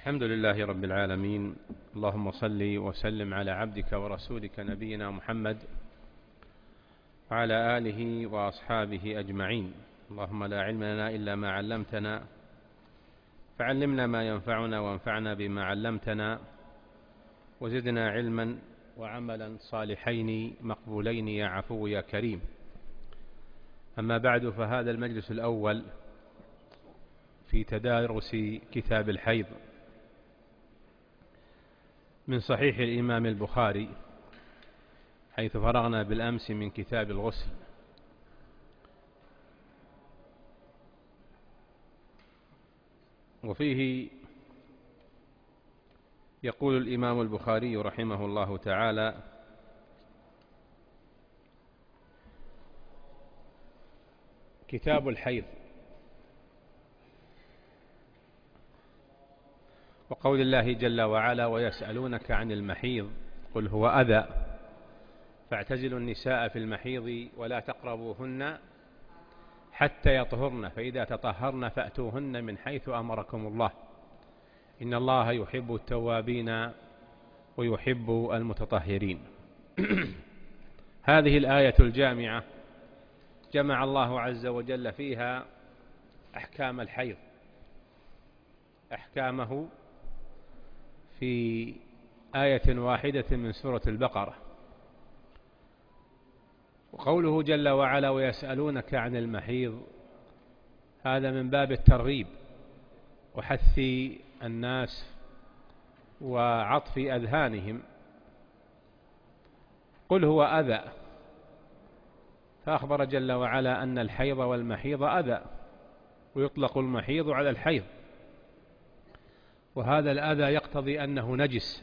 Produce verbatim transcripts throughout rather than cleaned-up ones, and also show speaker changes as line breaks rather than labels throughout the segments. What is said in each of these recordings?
الحمد لله رب العالمين. اللهم صل وسلم على عبدك ورسولك نبينا محمد وعلى آله وأصحابه أجمعين. اللهم لا علم لنا إلا ما علمتنا، فعلمنا ما ينفعنا وانفعنا بما علمتنا، وزدنا علما وعملا صالحين مقبولين يا عفو يا كريم. أما بعد، فهذا المجلس الأول في تدارس كتاب الحيض من صحيح الإمام البخاري، حيث فرغنا بالأمس من كتاب الغسل. وفيه يقول الإمام البخاري رحمه الله تعالى: كتاب الحيض. وقول الله جل وعلا: ويسألونك عن المحيض قل هو أذى فاعتزلوا النساء في المحيض ولا تقربوهن حتى يطهرن فإذا تطهرن فأتوهن من حيث أمركم الله إن الله يحب التوابين ويحب المتطهرين. هذه الآية الجامعة جمع الله عز وجل فيها أحكام الحيض، أحكامه في آية واحدة من سورة البقرة. وقوله جل وعلا: ويسألونك عن المحيض، هذا من باب الترغيب وحث الناس وعطف أذهانهم. قل هو أذى، فأخبر جل وعلا أن الحيض والمحيض أذى، ويطلق المحيض على الحيض، وهذا الأذى يقتضي أنه نجس.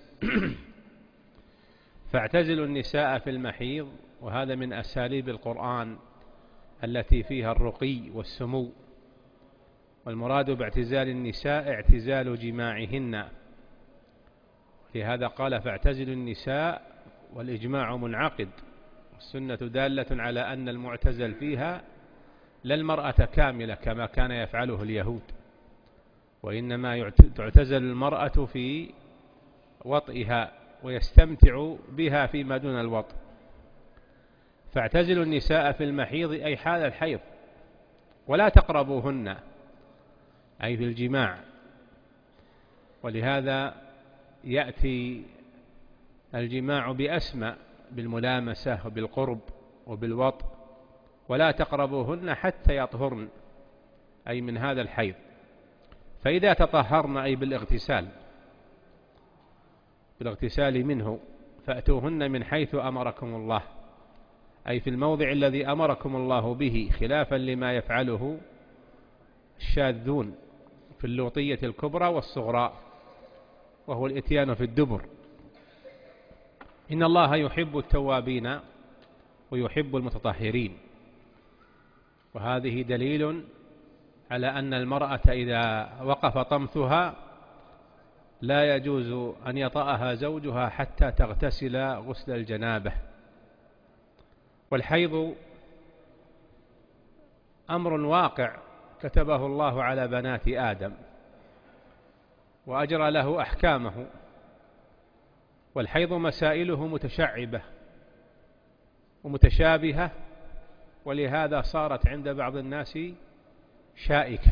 فاعتزلوا النساء في المحيض، وهذا من أساليب القرآن التي فيها الرقي والسمو، والمراد باعتزال النساء اعتزال جماعهن. لهذا قال: فاعتزلوا النساء، والإجماع منعقد، والسنة دالة على أن المعتزل فيها لا المرأة كاملة كما كان يفعله اليهود، وإنما تعتزل المرأة في وطئها ويستمتع بها فيما دون الوطء. فاعتزلوا النساء في المحيض أي حال الحيض، ولا تقربوهن أي في الجماع. ولهذا يأتي الجماع بأسماء، بالملامسة وبالقرب وبالوطء. ولا تقربوهن حتى يطهرن أي من هذا الحيض، فإذا تطهرن أي بالاغتسال بالاغتسال منه فأتوهن من حيث أمركم الله، أي في الموضع الذي أمركم الله به، خلافا لما يفعله الشاذون في اللوطية الكبرى والصغرى، وهو الإتيان في الدبر. إن الله يحب التوابين ويحب المتطهرين. وهذه دليل على أن المرأة إذا وقف طمثها لا يجوز أن يطأها زوجها حتى تغتسل غسل الجنابة. والحيض أمر واقع كتبه الله على بنات آدم وأجرى له أحكامه. والحيض مسائله متشعبة ومتشابهة، ولهذا صارت عند بعض الناس شائكة.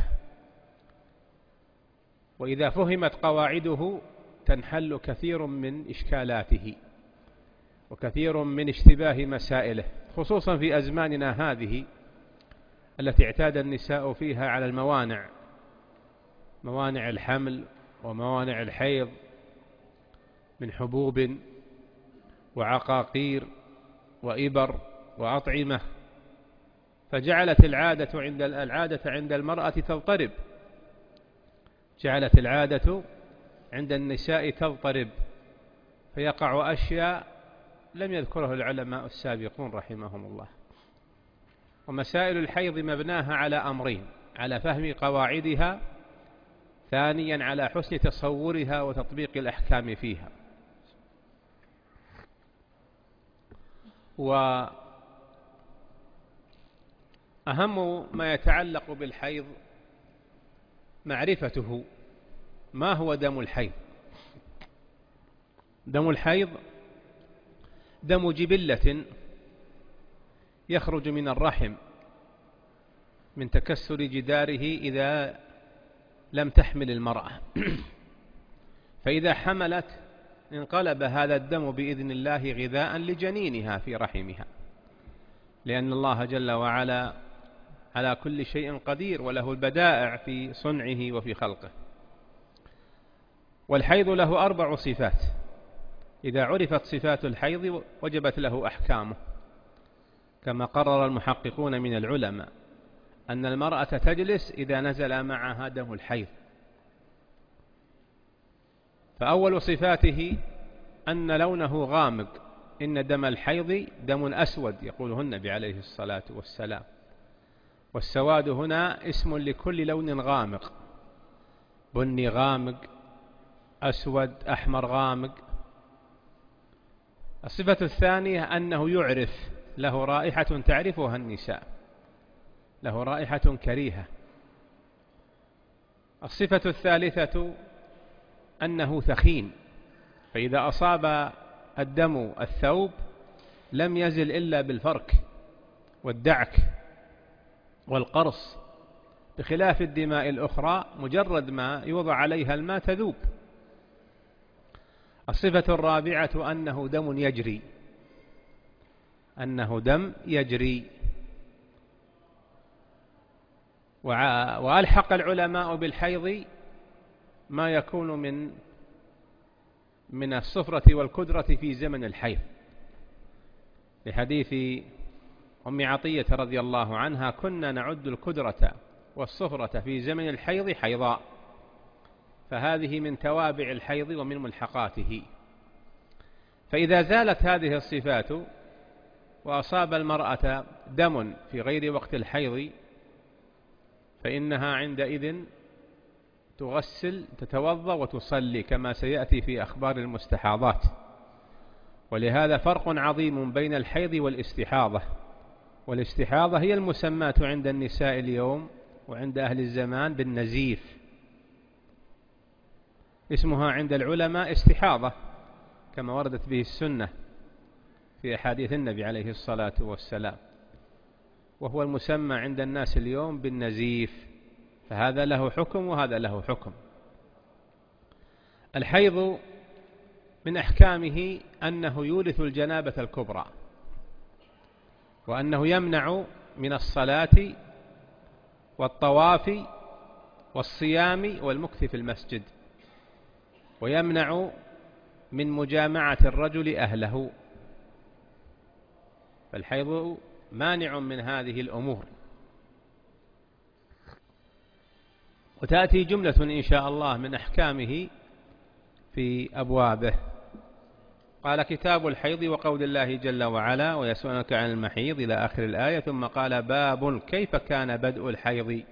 وإذا فهمت قواعده تنحل كثير من إشكالاته وكثير من اشتباه مسائله، خصوصا في أزماننا هذه التي اعتاد النساء فيها على الموانع، موانع الحمل وموانع الحيض من حبوب وعقاقير وإبر وأطعمة، فجعلت العادة عند العادة عند المرأة تضطرب، جعلت العادة عند النساء تضطرب، فيقع أشياء لم يذكره العلماء السابقون رحمهم الله. ومسائل الحيض مبناها على أمرين: على فهم قواعدها، ثانيا على حسن تصورها وتطبيق الأحكام فيها. وأهم ما يتعلق بالحيض معرفته ما هو دم الحيض؟ دم الحيض دم جبلة يخرج من الرحم من تكسر جداره إذا لم تحمل المرأة فإذا حملت انقلب هذا الدم بإذن الله غذاء لجنينها في رحمها، لأن الله جل وعلا على كل شيء قدير وله البدائع في صنعه وفي خلقه. والحيض له أربع صفات، إذا عرفت صفات الحيض وجبت له أحكامه، كما قرر المحققون من العلماء أن المرأة تجلس إذا نزل معها دم الحيض. فأول صفاته أن لونه غامق، إن دم الحيض دم أسود يقوله النبي عليه الصلاة والسلام، والسواد هنا اسم لكل لون غامق، بني غامق، أسود، أحمر غامق. الصفة الثانية أنه يعرف، له رائحة تعرفها النساء، له رائحة كريهة. الصفة الثالثة أنه ثخين، فإذا أصاب الدم الثوب لم يزل إلا بالفرك والدعك والقرص، بخلاف الدماء الأخرى مجرد ما يوضع عليها الماء تذوب. الصفة الرابعة أنه دم يجري، أنه دم يجري. وألحق العلماء بالحيض ما يكون من من الصفرة والكدرة في زمن الحيض، لحديث أم عطية رضي الله عنها: كنا نعد الكدرة والصفرة في زمن الحيض حيضاء، فهذه من توابع الحيض ومن ملحقاته. فإذا زالت هذه الصفات وأصاب المرأة دم في غير وقت الحيض فإنها عندئذ تغسل، تتوضأ وتصلي، كما سيأتي في أخبار المستحاضات. ولهذا فرق عظيم بين الحيض والاستحاضة. والاستحاضة هي المسماة عند النساء اليوم وعند أهل الزمان بالنزيف، اسمها عند العلماء استحاضة كما وردت به السنة في أحاديث النبي عليه الصلاة والسلام، وهو المسمى عند الناس اليوم بالنزيف، فهذا له حكم وهذا له حكم. الحيض من أحكامه أنه يورث الجنابة الكبرى، وأنه يمنع من الصلاة والطواف والصيام والمكث في المسجد، ويمنع من مجامعة الرجل أهله، فالحيض مانع من هذه الأمور. وتأتي جملة إن شاء الله من أحكامه في أبوابه. قال: كتاب الحيض وقول الله جل وعلا: ويسألونك عن المحيض إلى آخر الآية، ثم قال: باب كيف كان بدء الحيض.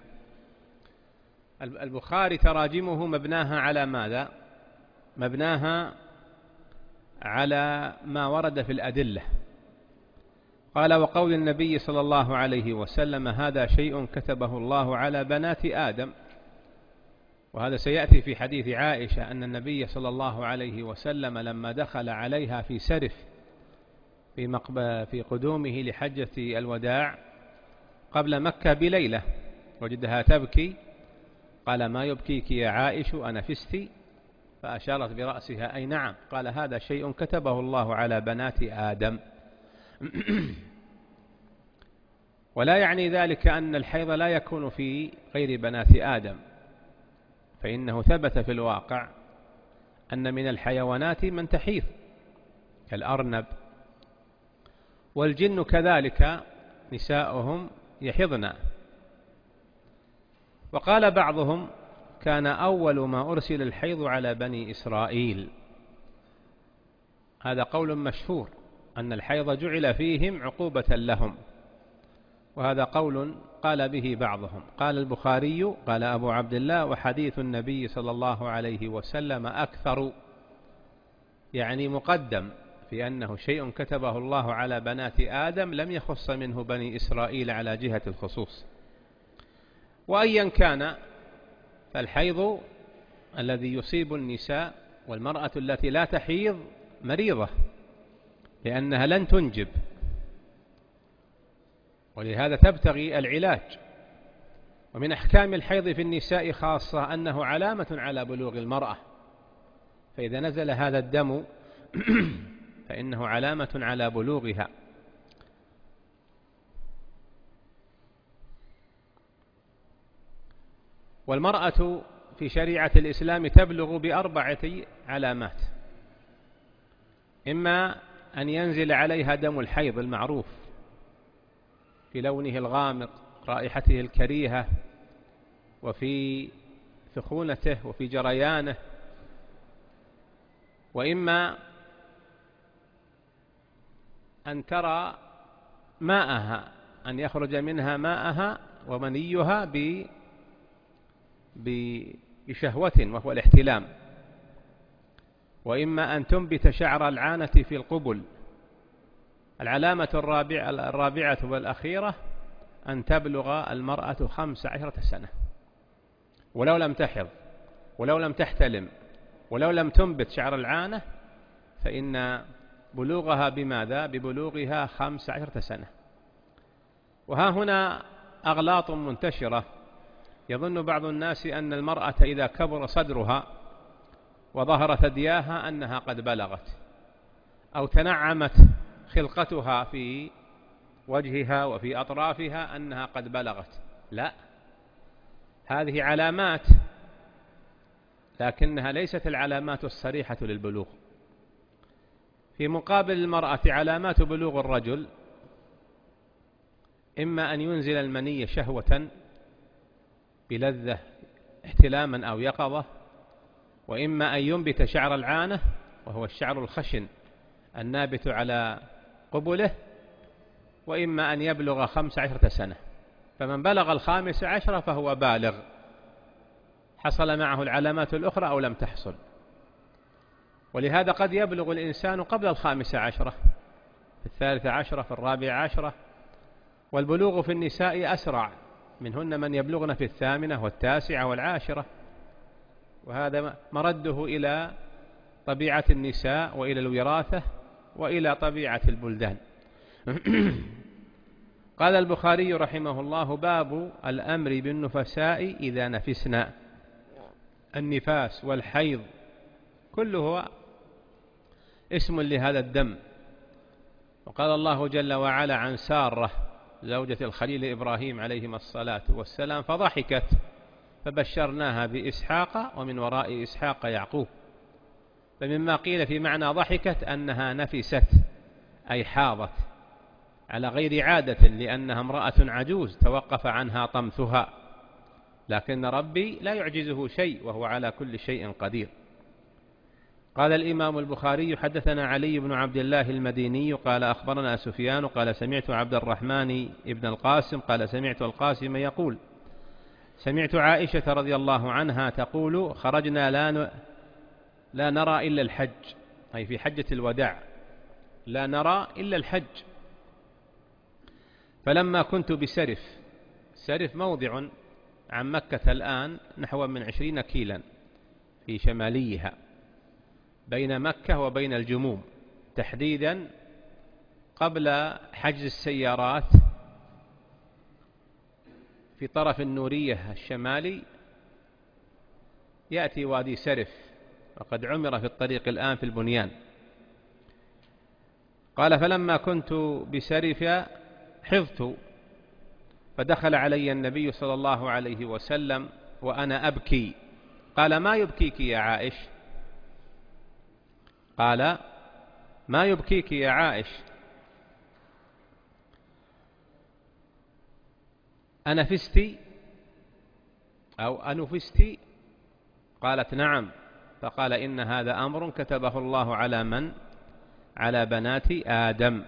البخاري تراجمه مبناها على ماذا؟ مبناها على ما ورد في الأدلة. قال: وقول النبي صلى الله عليه وسلم: هذا شيء كتبه الله على بنات آدم. وهذا سيأتي في حديث عائشة أن النبي صلى الله عليه وسلم لما دخل عليها في سرف في, مقب... في قدومه لحجة الوداع قبل مكة بليلة وجدها تبكي، قال: ما يبكيك يا عائش أنفستي؟ فأشارت برأسها: أي نعم. قال: هذا شيء كتبه الله على بنات آدم. ولا يعني ذلك أن الحيض لا يكون في غير بنات آدم، فإنه ثبت في الواقع أن من الحيوانات من تحيض كالأرنب، والجن كذلك نساؤهم يحضن. وقال بعضهم: كان أول ما أرسل الحيض على بني إسرائيل. هذا قول مشهور أن الحيض جعل فيهم عقوبة لهم، وهذا قول قال به بعضهم. قال البخاري: قال أبو عبد الله: وحديث النبي صلى الله عليه وسلم أكثر، يعني مقدم في أنه شيء كتبه الله على بنات آدم لم يخص منه بني إسرائيل على جهة الخصوص. وأيا كان فالحيض الذي يصيب النساء والمرأة التي لا تحيض مريضة، لأنها لن تنجب، ولهذا تبتغي العلاج. ومن أحكام الحيض في النساء خاصة أنه علامة على بلوغ المرأة، فإذا نزل هذا الدم فإنه علامة على بلوغها. والمرأة في شريعة الإسلام تبلغ بأربعة علامات: إما أن ينزل عليها دم الحيض المعروف في لونه الغامق، رائحته الكريهة، وفي سخونته وفي جريانه، وإما أن ترى ماءها، أن يخرج منها ماءها ومنيها بشهوة وهو الاحتلام، وإما أن تنبت شعر العانة في القبل. العلامة الرابعة, الرابعة والأخيرة أن تبلغ المرأة خمس عشرة سنة، ولو لم تحض ولو لم تحتلم ولو لم تنبت شعر العانة، فإن بلوغها بماذا؟ ببلوغها خمس عشرة سنة. وها هنا أغلاط منتشرة. يظن بعض الناس أن المرأة إذا كبر صدرها وظهر ثدياها أنها قد بلغت، أو تنعمت خلقتها في وجهها وفي أطرافها أنها قد بلغت. لا، هذه علامات، لكنها ليست العلامات الصريحة للبلوغ. في مقابل المرأة علامات بلوغ الرجل: إما أن ينزل المني شهوة بلذة احتلاما أو يقظة، وإما أن ينبت شعر العانة وهو الشعر الخشن النابت على قبله، وإما أن يبلغ خمس عشرة سنة. فمن بلغ الخامس عشرة فهو بالغ، حصل معه العلامات الأخرى أو لم تحصل. ولهذا قد يبلغ الإنسان قبل الخامس عشرة، في الثالث عشرة، في الرابع عشرة. والبلوغ في النساء أسرع، منهن من يبلغن في الثامنة والتاسعة والعاشرة، وهذا مرده إلى طبيعة النساء وإلى الوراثة وإلى طبيعة البلدان. قال البخاري رحمه الله: باب الأمر بالنفساء إذا نفسنا. النفاس والحيض كله اسم لهذا الدم. وقال الله جل وعلا عن سارة زوجة الخليل إبراهيم عليهما الصلاة والسلام: فضحكت فبشرناها بإسحاق ومن وراء إسحاق يعقوب. فمما قيل في معنى ضحكت أنها نفست، أي حاضت على غير عادة، لأنها امرأة عجوز توقف عنها طمثها، لكن ربي لا يعجزه شيء وهو على كل شيء قدير. قال الإمام البخاري: حدثنا علي بن عبد الله المديني قال أخبرنا سفيان قال سمعت عبد الرحمن ابن القاسم قال سمعت القاسم يقول: سمعت عائشة رضي الله عنها تقول: خرجنا لا, ن... لا نرى إلا الحج، أي في حجة الوداع، لا نرى إلا الحج. فلما كنت بسرف، سرف موضع عن مكة الآن نحو من عشرين كيلا في شماليها، بين مكة وبين الجموم، تحديدا قبل حجز السيارات في طرف النورية الشمالي يأتي وادي سرف، وقد عمر في الطريق الآن في البنيان. قال: فلما كنت بسرف حفظت، فدخل علي النبي صلى الله عليه وسلم وأنا أبكي. قال: ما يبكيك يا عائش؟ قال: ما يبكيك يا عائش؟ أنفستي أو أنفستي؟ قالت: نعم. فقال: إن هذا أمر كتبه الله على من؟ على بنات آدم،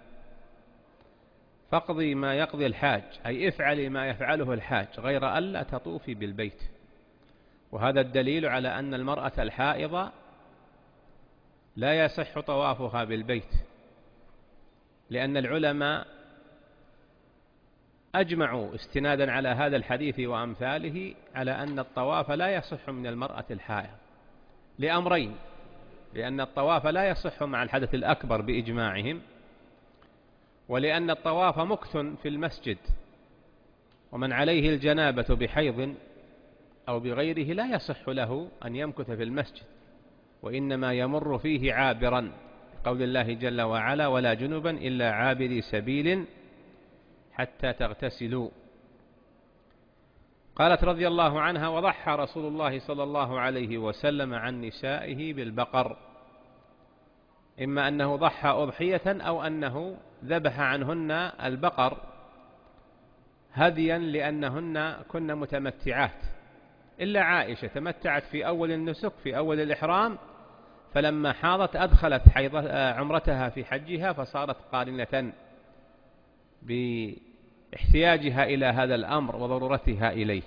فاقضي ما يقضي الحاج، أي افعلي ما يفعله الحاج، غير ألا تطوفي بالبيت. وهذا الدليل على أن المرأة الحائضة لا يصح طوافها بالبيت، لأن العلماء أجمعوا استنادا على هذا الحديث وأمثاله على أن الطواف لا يصح من المرأة الحائض لأمرين: لأن الطواف لا يصح مع الحدث الأكبر بإجماعهم، ولأن الطواف مكث في المسجد، ومن عليه الجنابة بحيض أو بغيره لا يصح له أن يمكث في المسجد، وإنما يمر فيه عابرا، قول الله جل وعلا: ولا جنبا إلا عابري سبيل حتى تغتسلوا. قالت رضي الله عنها: وضحى رسول الله صلى الله عليه وسلم عن نسائه بالبقر، إما أنه ضحى أضحية أو أنه ذبح عنهن البقر هديا لأنهن كن متمتعات، إلا عائشة تمتعت في أول النسك في أول الإحرام، فلما حاضت أدخلت عمرتها في حجها فصارت قارنة باحتياجها إلى هذا الأمر وضرورتها إليه.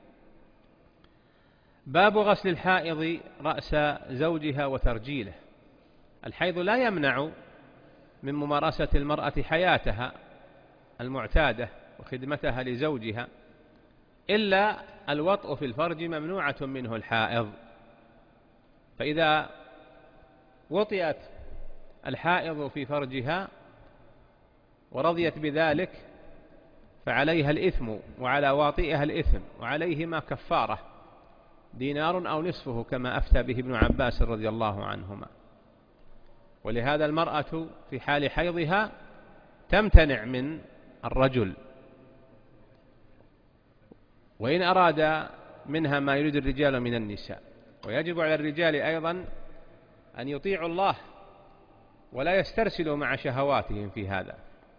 باب غسل الحائض رأس زوجها وترجيله. الحيض لا يمنع من ممارسة المرأة حياتها المعتادة وخدمتها لزوجها، إلا الوطء في الفرج ممنوعة منه الحائض، فإذا وطئت الحائض في فرجها ورضيت بذلك فعليها الإثم وعلى واطئها الإثم، وعليهما كفارة دينار أو نصفه كما أفتى به ابن عباس رضي الله عنهما. ولهذا المرأة في حال حيضها تمتنع من الرجل، وإن أراد منها ما يريد الرجال من النساء. ويجب على الرجال أيضا أن يطيعوا الله ولا يسترسلوا مع شهواتهم في هذا.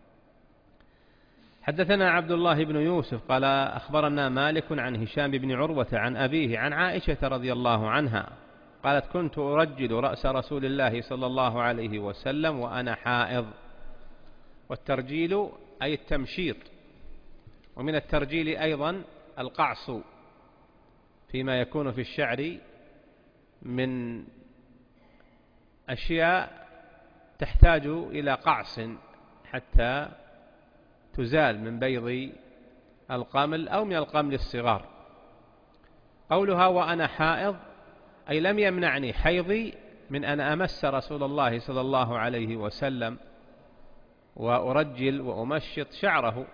حدثنا عبد الله بن يوسف قال أخبرنا مالك عن هشام بن عروة عن أبيه عن عائشة رضي الله عنها قالت: كنت أرجل رأس رسول الله صلى الله عليه وسلم وأنا حائض. والترجيل أي التمشيط، ومن الترجيل أيضا القعص فيما يكون في الشعر من أشياء تحتاج إلى قعص حتى تزال من بيض القمل أو من القمل الصغار. قولها وأنا حائض أي لم يمنعني حيضي من أن أمس رسول الله صلى الله عليه وسلم وأرجل وأمشط شعره،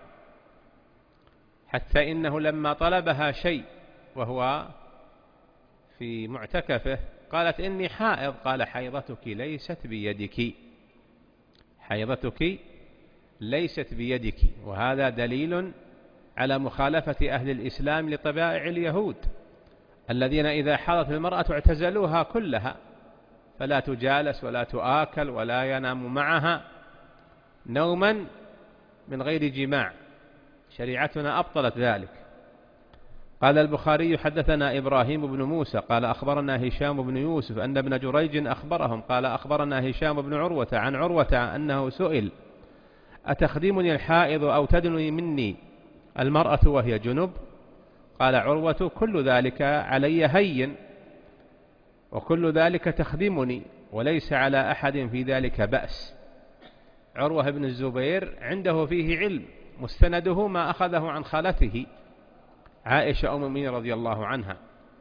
حتى إنه لما طلبها شيء وهو في معتكفه قالت: إني حائض. قال: حيضتك ليست بيدك، حيضتك ليست بيدك. وهذا دليل على مخالفة أهل الإسلام لطبائع اليهود الذين إذا حاضت المرأة اعتزلوها كلها، فلا تجالس ولا تؤكل ولا ينام معها نوما من غير جماع. شريعتنا أبطلت ذلك. قال البخاري: حدثنا إبراهيم بن موسى قال أخبرنا هشام بن يوسف أن ابن جريج أخبرهم قال أخبرنا هشام بن عروة عن عروة أنه سئل: أتخدمني الحائض أو تدني مني المرأة وهي جنب؟ قال عروة: كل ذلك علي هين، وكل ذلك تخدمني، وليس على أحد في ذلك بأس. عروة بن الزبير عنده فيه علم، مستنده ما أخذه عن خالته عائشة أم المؤمنين رضي الله عنها.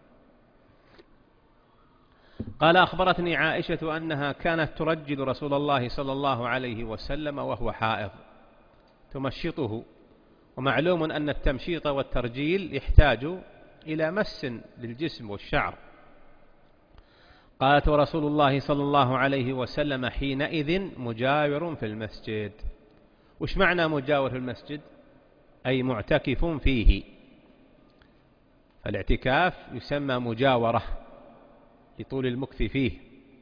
قال: أخبرتني عائشة أنها كانت ترجل رسول الله صلى الله عليه وسلم وهو حائض، تمشطه. ومعلوم أن التمشيط والترجيل يحتاج إلى مس للجسم والشعر. قالت: ورسول الله صلى الله عليه وسلم حينئذ مجاور في المسجد. وش معنى مجاور في المسجد؟ أي معتكف فيه. فالاعتكاف يسمى مجاورة لطول المكث فيه.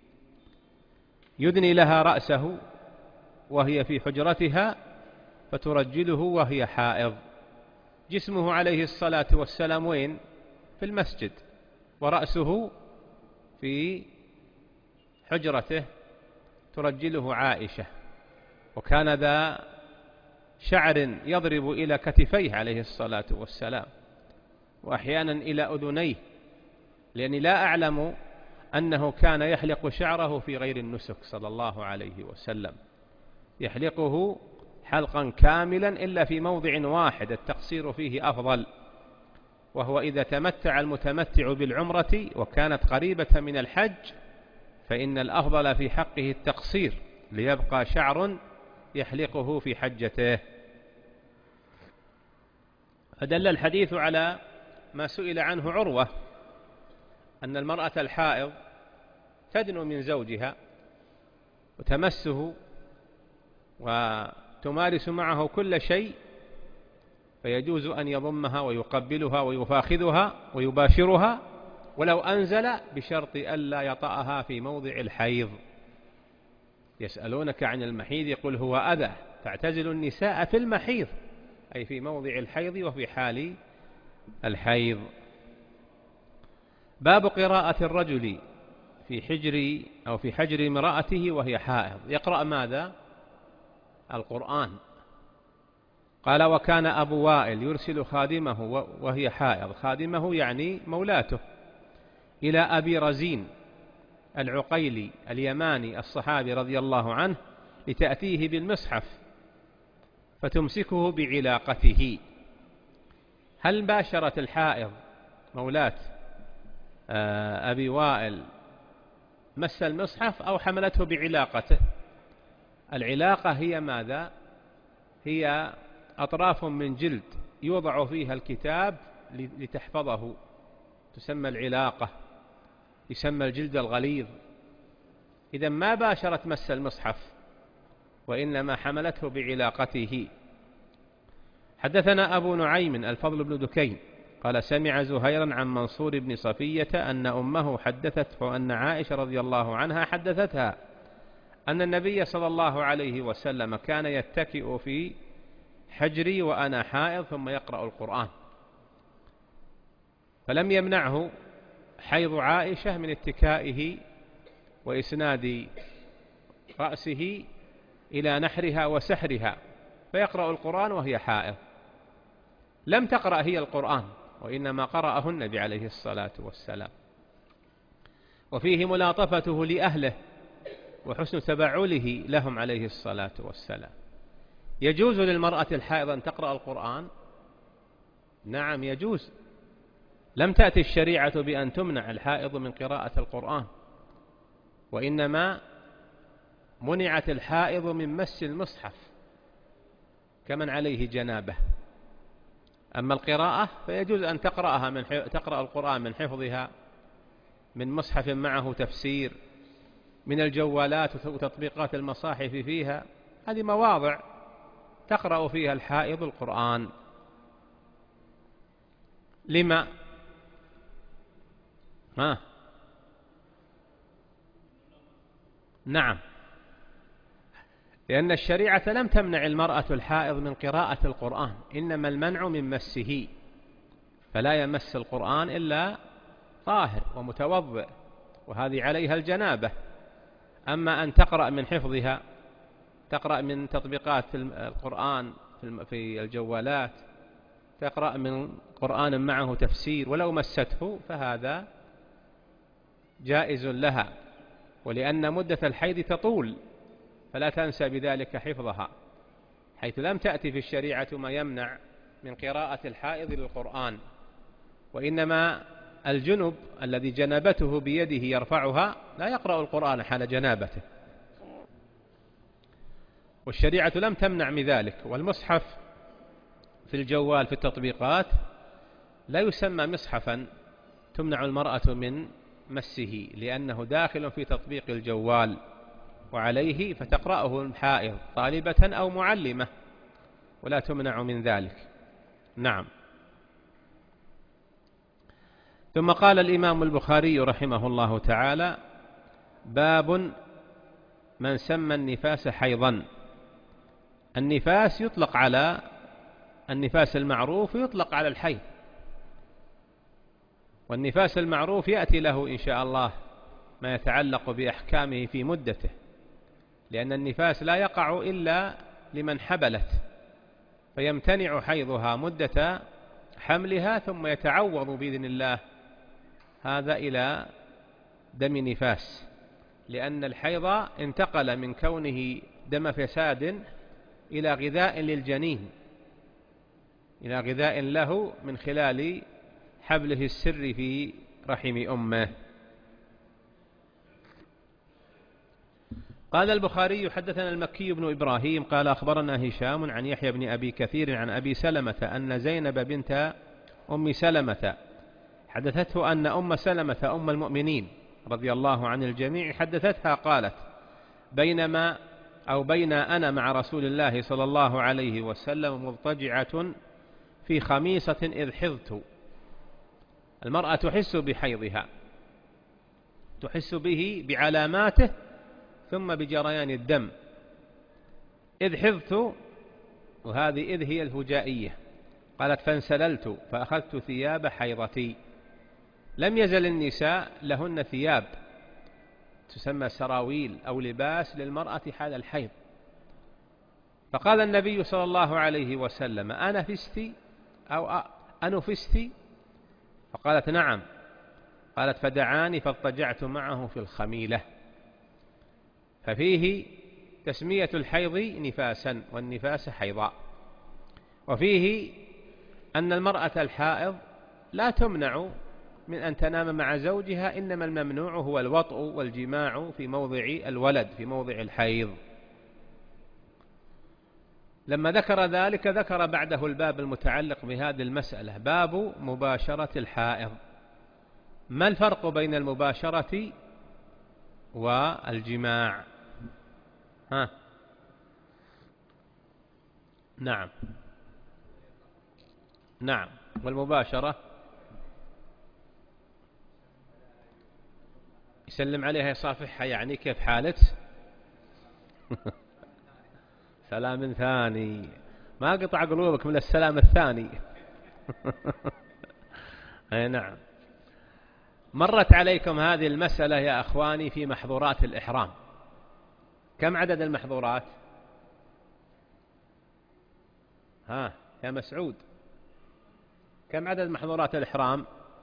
يدني لها رأسه وهي في حجرتها فترجله وهي حائض. جسمه عليه الصلاة والسلام وين؟ في المسجد، ورأسه في حجرته ترجله عائشة. وكان ذا شعر يضرب إلى كتفيه عليه الصلاة والسلام، وأحيانا إلى أذنيه، لأني لا أعلم أنه كان يحلق شعره في غير النسك صلى الله عليه وسلم، يحلقه حلقا كاملا إلا في موضع واحد التقصير فيه أفضل، وهو إذا تمتع المتمتع بالعمرة وكانت قريبة من الحج فإن الأفضل في حقه التقصير ليبقى شعر يحلقه في حجته. فدل الحديث على ما سئل عنه عروة أن المرأة الحائض تدنو من زوجها وتمسه وتمارس معه كل شيء، فيجوز أن يضمها ويقبلها ويفاخذها ويباشرها ولو أنزل بشرط ألا يطأها في موضع الحيض. يسألونك عن المحيض قل هو أذى فاعتزلوا النساء في المحيض، أي في موضع الحيض وفي حال الحيض. باب قراءة الرجل في حجر أو في حجر امرأته وهي حائض، يقرأ ماذا؟ القرآن. قال وكان أبو وائل يرسل خادمه وهي حائض، خادمه يعني مولاته، إلى أبي رزين العقيلي اليماني الصحابي رضي الله عنه لتأتيه بالمصحف فتمسكه بعلاقته. هل باشرت الحائض مولاة أبي وائل مس المصحف أو حملته بعلاقته؟ العلاقة هي ماذا؟ هي أطراف من جلد يوضع فيها الكتاب لتحفظه، تسمى العلاقة، يسمى الجلد الغليظ. إذا ما باشرت مس المصحف وإنما حملته بعلاقته. حدثنا أبو نعيم الفضل بن دكين قال سمع زهيرا عن منصور بن صفية أن أمه حدثته أن عائشة رضي الله عنها حدثتها أن النبي صلى الله عليه وسلم كان يتكئ في حجري وأنا حائض ثم يقرأ القرآن، فلم يمنعه حيض عائشة من اتكائه وإسناد رأسه إلى نحرها وسحرها فيقرأ القرآن وهي حائض. لم تقرأ هي القرآن وإنما قرأه النبي عليه الصلاة والسلام. وفيه ملاطفته لأهله وحسن تبعله لهم عليه الصلاة والسلام. يجوز للمرأة الحائض أن تقرأ القرآن؟ نعم يجوز. لم تأتي الشريعة بأن تمنع الحائض من قراءة القرآن، وإنما منعت الحائض من مس المصحف كمن عليه جنابه. أما القراءة فيجوز أن تقرأها من تقرأ القرآن من حفظها، من مصحف معه تفسير، من الجوالات وتطبيقات المصاحف فيها، هذه مواضع تقرأ فيها الحائض القرآن. لما؟ ها؟ نعم، لأن الشريعة لم تمنع المرأة الحائض من قراءة القرآن، إنما المنع من مسه، فلا يمس القرآن إلا طاهر ومتوضئ، وهذه عليها الجنابة. أما أن تقرأ من حفظها، تقرأ من تطبيقات القرآن في الجوالات، تقرأ من قرآن معه تفسير ولو مسته فهذا جائز لها، ولأن مدة الحيض تطول فلا تنسى بذلك حفظها، حيث لم تأتي في الشريعة ما يمنع من قراءة الحائض للقرآن، وإنما الجنب الذي جنابته بيده يرفعها لا يقرأ القرآن حال جنابته، والشريعة لم تمنع من ذلك. والمصحف في الجوال في التطبيقات لا يسمى مصحفا تمنع المرأة من مسه، لأنه داخل في تطبيق الجوال وعليه فتقرأه الحائض طالبة أو معلمة ولا تمنع من ذلك. نعم. ثم قال الإمام البخاري رحمه الله تعالى: باب من سمى النفاس حيضا. النفاس يطلق على النفاس المعروف ويطلق على الحيض، والنفاس المعروف يأتي له إن شاء الله ما يتعلق بأحكامه في مدته، لأن النفاس لا يقع إلا لمن حبلت، فيمتنع حيضها مدة حملها ثم يتعوض بإذن الله هذا إلى دم نفاس، لأن الحيض انتقل من كونه دم فساد إلى غذاء للجنين، إلى غذاء له من خلال حبله السري في رحم أمه. قال البخاري: حدثنا المكي بن إبراهيم قال أخبرنا هشام عن يحيى بن أبي كثير عن أبي سلمة أن زينب بنت أم سلمة حدثته أن أم سلمة أم المؤمنين رضي الله عن الجميع حدثتها قالت: بينما أو بين أنا مع رسول الله صلى الله عليه وسلم مضطجعة في خميصة إذ حضت. المرأة تحس بحيضها، تحس به بعلاماته ثم بجريان الدم. إذ حضت، وهذه إذ هي الهجائية. قالت: فانسللت فأخذت ثياب حيضتي. لم يزل النساء لهن ثياب تسمى سراويل أو لباس للمرأة حال الحيض. فقال النبي صلى الله عليه وسلم: أنفستي أو أنفستي؟ فقالت: نعم. قالت: فدعاني فاضطجعت معه في الخميلة. ففيه تسمية الحيض نفاسا والنفاس حيضا، وفيه أن المرأة الحائض لا تمنع من أن تنام مع زوجها، إنما الممنوع هو الوطء والجماع في موضع الولد، في موضع الحيض. لما ذكر ذلك ذكر بعده الباب المتعلق بهذه المسألة، باب مباشرة الحائض. ما الفرق بين المباشرة والجماع؟ ها؟ نعم نعم. والمباشرة يسلم عليها يصافحها، يعني كيف حالك؟ سلام ثاني، ما قطع قلوبك من السلام الثاني. أي نعم. مرت عليكم هذه المسألة يا أخواني في محظورات الإحرام. كم عدد المحظورات؟ ها يا مسعود، كم عدد محظورات الإحرام؟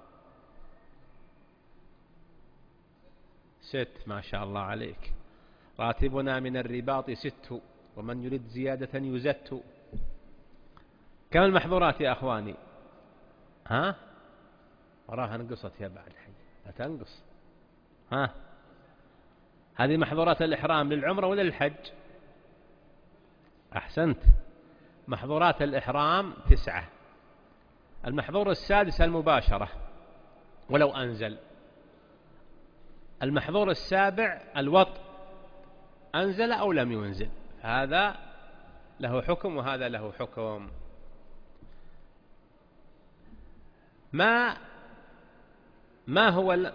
ست. ما شاء الله عليك. راتبنا من الرباط ست، ومن يريد زيادة يزت. كم المحظورات يا أخواني؟ ها؟ وراها نقصت يا بعد حي، لا تنقص. ها؟ هذه محظورات الإحرام للعمرة ولا للحج؟ أحسنت. محظورات الإحرام تسعة. المحظور السادس المباشرة ولو أنزل. المحظور السابع الوطء، أنزل أو لم ينزل، هذا له حكم وهذا له حكم. ما ما هو ال...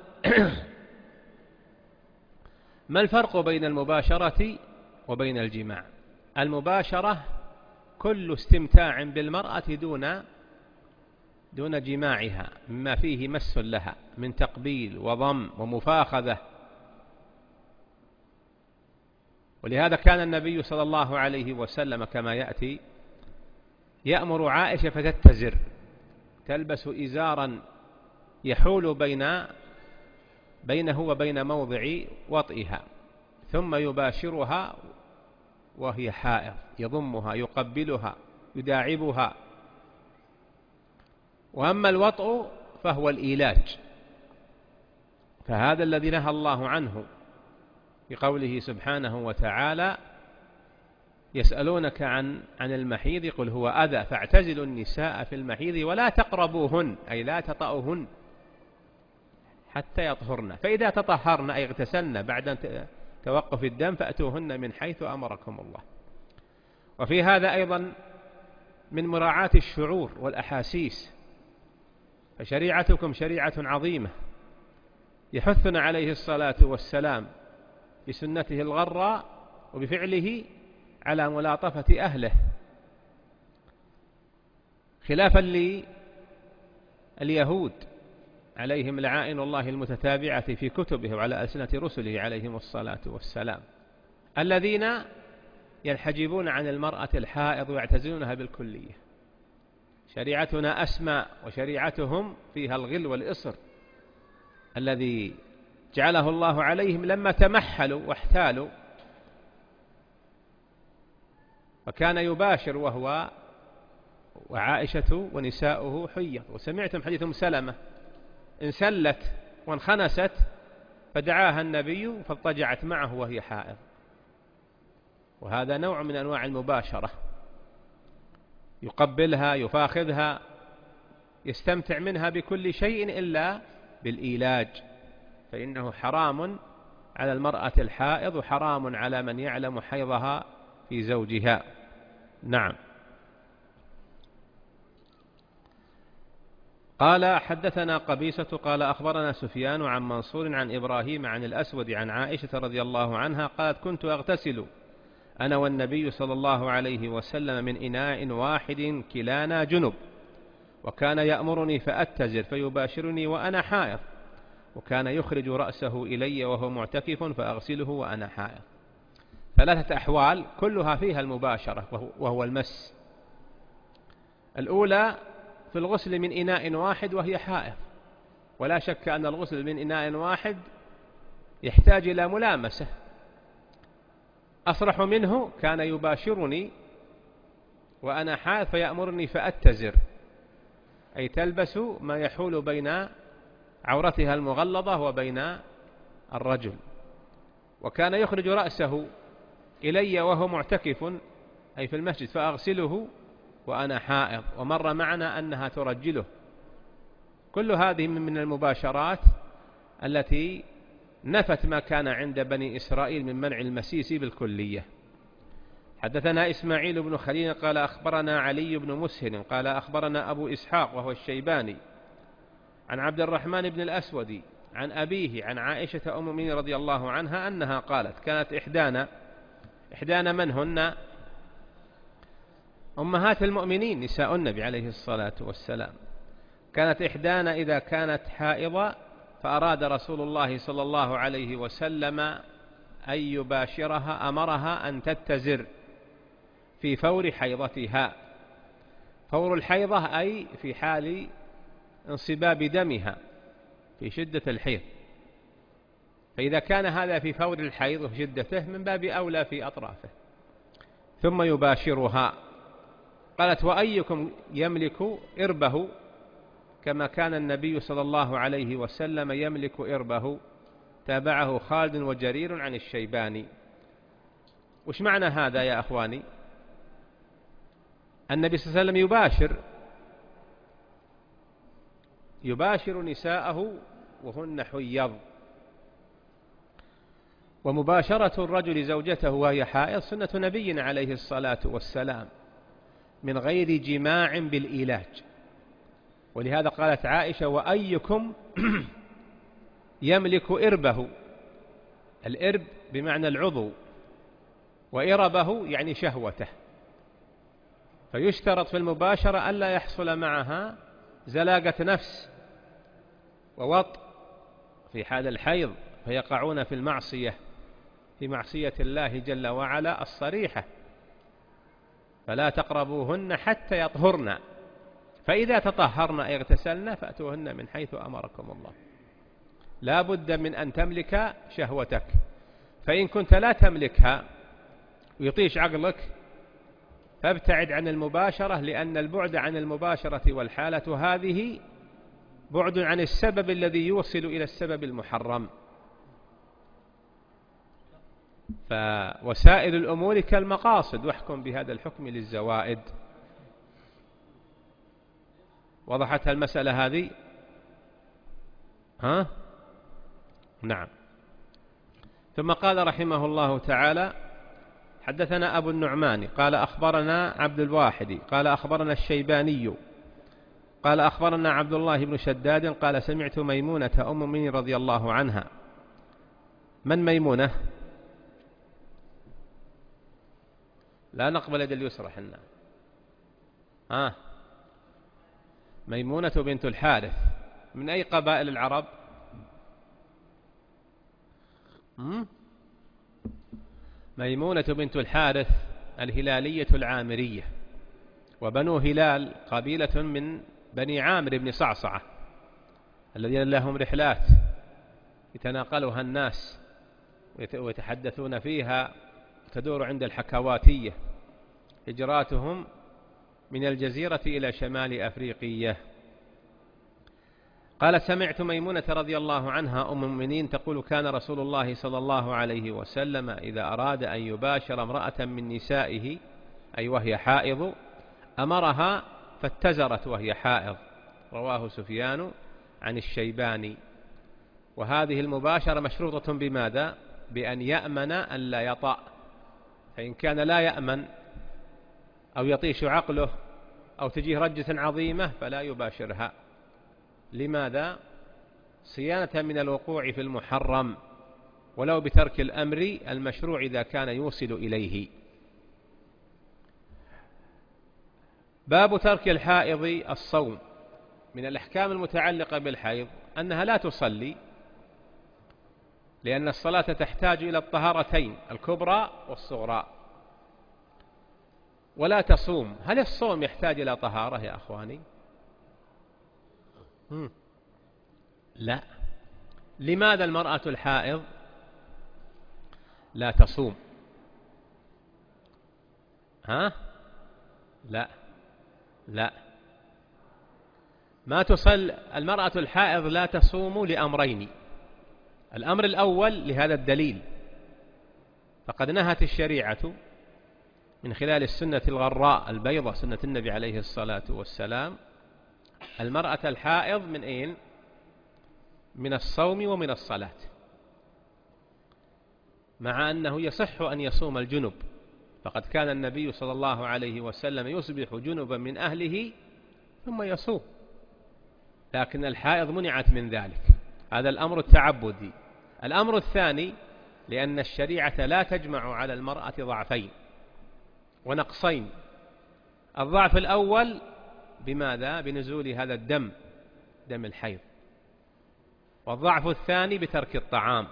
ما الفرق بين المباشرة وبين الجماع؟ المباشرة كل استمتاع بالمرأة دون دون جماعها، مما فيه مس لها من تقبيل وضم ومفاخذة. ولهذا كان النبي صلى الله عليه وسلم كما يأتي يأمر عائشة فتتزر، تلبس إزارا يحول بين بينه وبين موضع وطئها، ثم يباشرها وهي حائض، يضمها يقبلها يداعبها. وأما الوطء فهو الإيلاج، فهذا الذي نهى الله عنه بقوله سبحانه وتعالى: يسألونك عن عن المحيض قل هو أذى فاعتزلوا النساء في المحيض ولا تقربوهن، أي لا تطأوهن حتى يطهرن، فإذا تطهرن أي اغتسلن بعد توقف الدم فأتوهن من حيث أمركم الله. وفي هذا أيضا من مراعاة الشعور والأحاسيس، فشريعتكم شريعة عظيمة، يحثنا عليه الصلاة والسلام بسنته الغراء وبفعله على ملاطفة أهله، خلافا لليهود عليهم لعائن الله المتتابعة في كتبه وعلى ألسنة رسله عليهم الصلاة والسلام، الذين ينحجبون عن المرأة الحائض ويعتزلونها بالكلية. شريعتنا أسمى، وشريعتهم فيها الغل والإصر الذي جعله الله عليهم لما تمحلوا واحتالوا وكان يباشر وهو وعائشة ونساؤه حيض. وسمعتم حديث أم سلمة انسلت وانخنست فدعاها النبي فاضطجعت معه وهي حائض. وهذا نوع من أنواع المباشرة، يقبلها يفاخذها يستمتع منها بكل شيء إلا بالإيلاج، فإنه حرام على المرأة الحائض وحرام على من يعلم حيضها في زوجها. نعم. قال حدثنا قبيصة قال أخبرنا سفيان عن منصور عن إبراهيم عن الأسود عن عائشة رضي الله عنها قالت كنت أغتسل أنا والنبي صلى الله عليه وسلم من إناء واحد كلانا جنب، وكان يأمرني فأتزر فيباشرني وأنا حائض، وكان يخرج رأسه إلي وهو معتكف فأغسله وأنا حائض. ثلاثة أحوال كلها فيها المباشرة وهو المس. الأولى في الغسل من إناء واحد وهي حائض، ولا شك أن الغسل من إناء واحد يحتاج إلى ملامسة. أصرح منه كان يباشرني وأنا حائض فيأمرني فأتزر، أي تلبس ما يحول بين عورتها المغلظة وبين الرجل. وكان يخرج رأسه إلي وهو معتكف أي في المسجد فأغسله وأنا حائض، ومر معنا أنها ترجله. كل هذه من المباشرات التي نفت ما كان عند بني إسرائيل من منع المسيس بالكلية. حدثنا إسماعيل بن خليل قال أخبرنا علي بن مسهل قال أخبرنا أبو إسحاق وهو الشيباني عن عبد الرحمن بن الأسود عن أبيه عن عائشة أم المؤمنين رضي الله عنها أنها قالت كانت إحدانا إحدانا من هن؟ أمهات المؤمنين نساء النبي عليه الصلاة والسلام. كانت إحدانا إذا كانت حائضة فأراد رسول الله صلى الله عليه وسلم أن يباشرها أمرها أن تتزر في فور حيضتها. فور الحيضة أي في حال انصباب دمها في شدة الحيض، فإذا كان هذا في فور الحيض وفي شدته من باب أولى في أطرافه. ثم يباشرها. قالت وأيكم يملك إربه كما كان النبي صلى الله عليه وسلم يملك إربه. تابعه خالد وجرير عن الشيباني. وش معنى هذا يا أخواني؟ النبي صلى الله عليه وسلم يباشر يباشر نساءه وهن حيض. ومباشرة الرجل زوجته وهي حائض سنة نبينا عليه الصلاة والسلام من غير جماع بالإيلاج. ولهذا قالت عائشة وأيكم يملك إربه. الإرب بمعنى العضو، وإربه يعني شهوته. فيشترط في المباشرة ألا يحصل معها زلاقة نفس ووط في حال الحيض فيقعون في المعصية في معصية الله جل وعلا الصريحة. فلا تقربوهن حتى يطهرن، فإذا تطهرن أي اغتسلن فأتوهن من حيث أمركم الله. لا بد من أن تملك شهوتك، فإن كنت لا تملكها ويطيش عقلك فابتعد عن المباشرة، لأن البعد عن المباشرة والحالة هذه بعد عن السبب الذي يوصل إلى السبب المحرم. فوسائل الأمور كالمقاصد، واحكم بهذا الحكم للزوائد. وضحت المسألة هذه؟ ها؟ نعم. ثم قال رحمه الله تعالى حدثنا أبو النعمان قال أخبرنا عبد الواحد قال أخبرنا الشيباني قال أخبرنا عبد الله بن شداد قال سمعت ميمونة أم المؤمنين رضي الله عنها. من ميمونة؟ لا نقبل يد اليسرى حنا. ها؟ ميمونة بنت الحارث من أي قبائل العرب؟ م? ميمونة بنت الحارث الهلالية العامرية، وبنو هلال قبيلة من بني عامر بن صعصعة الذين لهم رحلات يتناقلها الناس ويتحدثون فيها وتدور عند الحكواتية. هجراتهم من الجزيرة إلى شمال أفريقية. قال سمعت ميمونة رضي الله عنها أم المؤمنين تقول كان رسول الله صلى الله عليه وسلم إذا أراد أن يباشر امرأة من نسائه أي وهي حائض أمرها فاتزرت وهي حائض. رواه سفيان عن الشيباني. وهذه المباشرة مشروطة بماذا؟ بأن يأمن أن لا يطأ، فإن كان لا يأمن أو يطيش عقله أو تجيه رجة عظيمة فلا يباشرها. لماذا؟ صيانة من الوقوع في المحرم، ولو بترك الأمر المشروع إذا كان يوصل إليه. باب ترك الحائض الصوم. من الأحكام المتعلقة بالحيض أنها لا تصلي، لأن الصلاة تحتاج إلى الطهارتين الكبرى والصغرى، ولا تصوم. هل الصوم يحتاج إلى طهارة يا أخواني؟ لا. لماذا المرأة الحائض لا تصوم؟ ها؟ لا لا ما تصل المرأة الحائض لا تصوم لأمرين. الأمر الأول لهذا الدليل، فقد نهت الشريعة من خلال السنة الغراء البيضة سنة النبي عليه الصلاة والسلام المرأة الحائض من أين؟ من الصوم ومن الصلاة، مع أنه يصح أن يصوم الجنب، فقد كان النبي صلى الله عليه وسلم يصبح جنبا من أهله ثم يصوم، لكن الحائض منعت من ذلك. هذا الأمر التعبدي. الأمر الثاني لأن الشريعة لا تجمع على المرأة ضعفين ونقصين. الضعف الأول بماذا؟ بنزول هذا الدم، دم الحيض. والضعف الثاني بترك الطعام،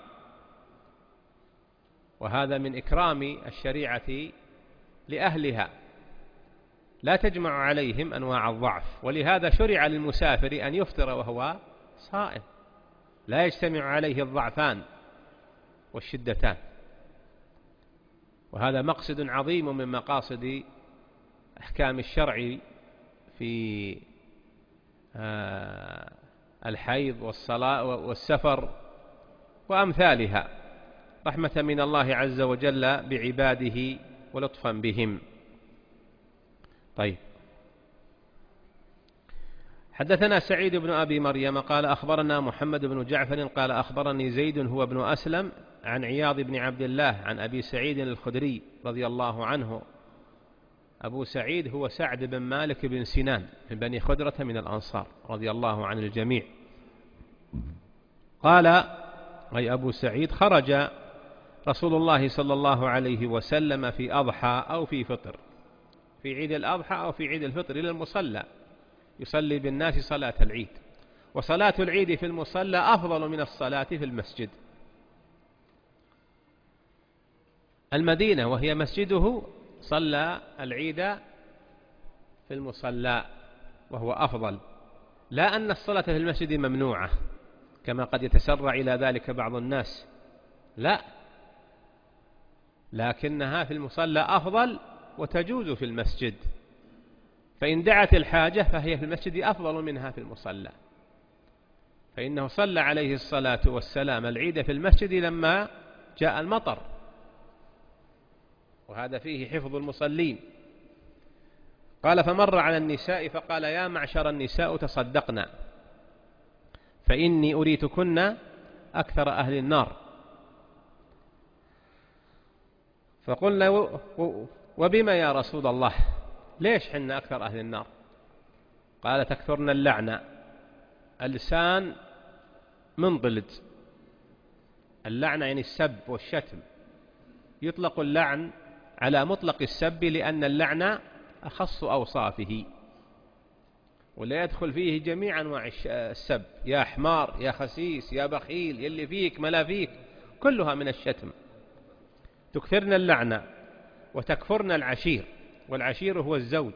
وهذا من إكرام الشريعة لأهلها، لا تجمع عليهم أنواع الضعف. ولهذا شرع للمسافر أن يفطر وهو صائم، لا يجتمع عليه الضعفان والشدتان. وهذا مقصد عظيم من مقاصد أحكام الشرع في الحيض والصلاة والسفر وأمثالها، رحمة من الله عز وجل بعباده ولطفا بهم. طيب، حدثنا سعيد بن أبي مريم قال أخبرنا محمد بن جعفر قال أخبرني زيد هو ابن أسلم عن عياض بن عبد الله عن أبي سعيد الخدري رضي الله عنه. أبو سعيد هو سعد بن مالك بن سنان من بني خدرة من الأنصار رضي الله عن الجميع. قال أي أبو سعيد خرج رسول الله صلى الله عليه وسلم في أضحى أو في فطر، في عيد الأضحى أو في عيد الفطر، إلى المصلى يصلي بالناس صلاة العيد. وصلاة العيد في المصلى أفضل من الصلاة في المسجد. المدينة وهي مسجده صلى العيد في المصلى وهو أفضل، لا أن الصلاة في المسجد ممنوعة كما قد يتسرع إلى ذلك بعض الناس، لا، لكنها في المصلى أفضل وتجوز في المسجد، فإن دعت الحاجة فهي في المسجد أفضل منها في المصلى. فإنه صلى عليه الصلاة والسلام العيد في المسجد لما جاء المطر، وهذا فيه حفظ المصلين. قال فمر على النساء فقال يا معشر النساء تصدقنا فإني أريتكن أكثر أهل النار. فقلنا وبما يا رسول الله، ليش حنا أكثر أهل النار؟ قال تكثرن اللعنة. اللسان منضلج، اللعنة يعني السب والشتم، يطلق اللعن على مطلق السب لأن اللعنة أخص أوصافه، ولا يدخل فيه جميع أنواع السب، يا حمار يا خسيس يا بخيل يلي فيك ملا فيك، كلها من الشتم. تكثرن اللعنة وتكفرن العشير، والعشير هو الزوج.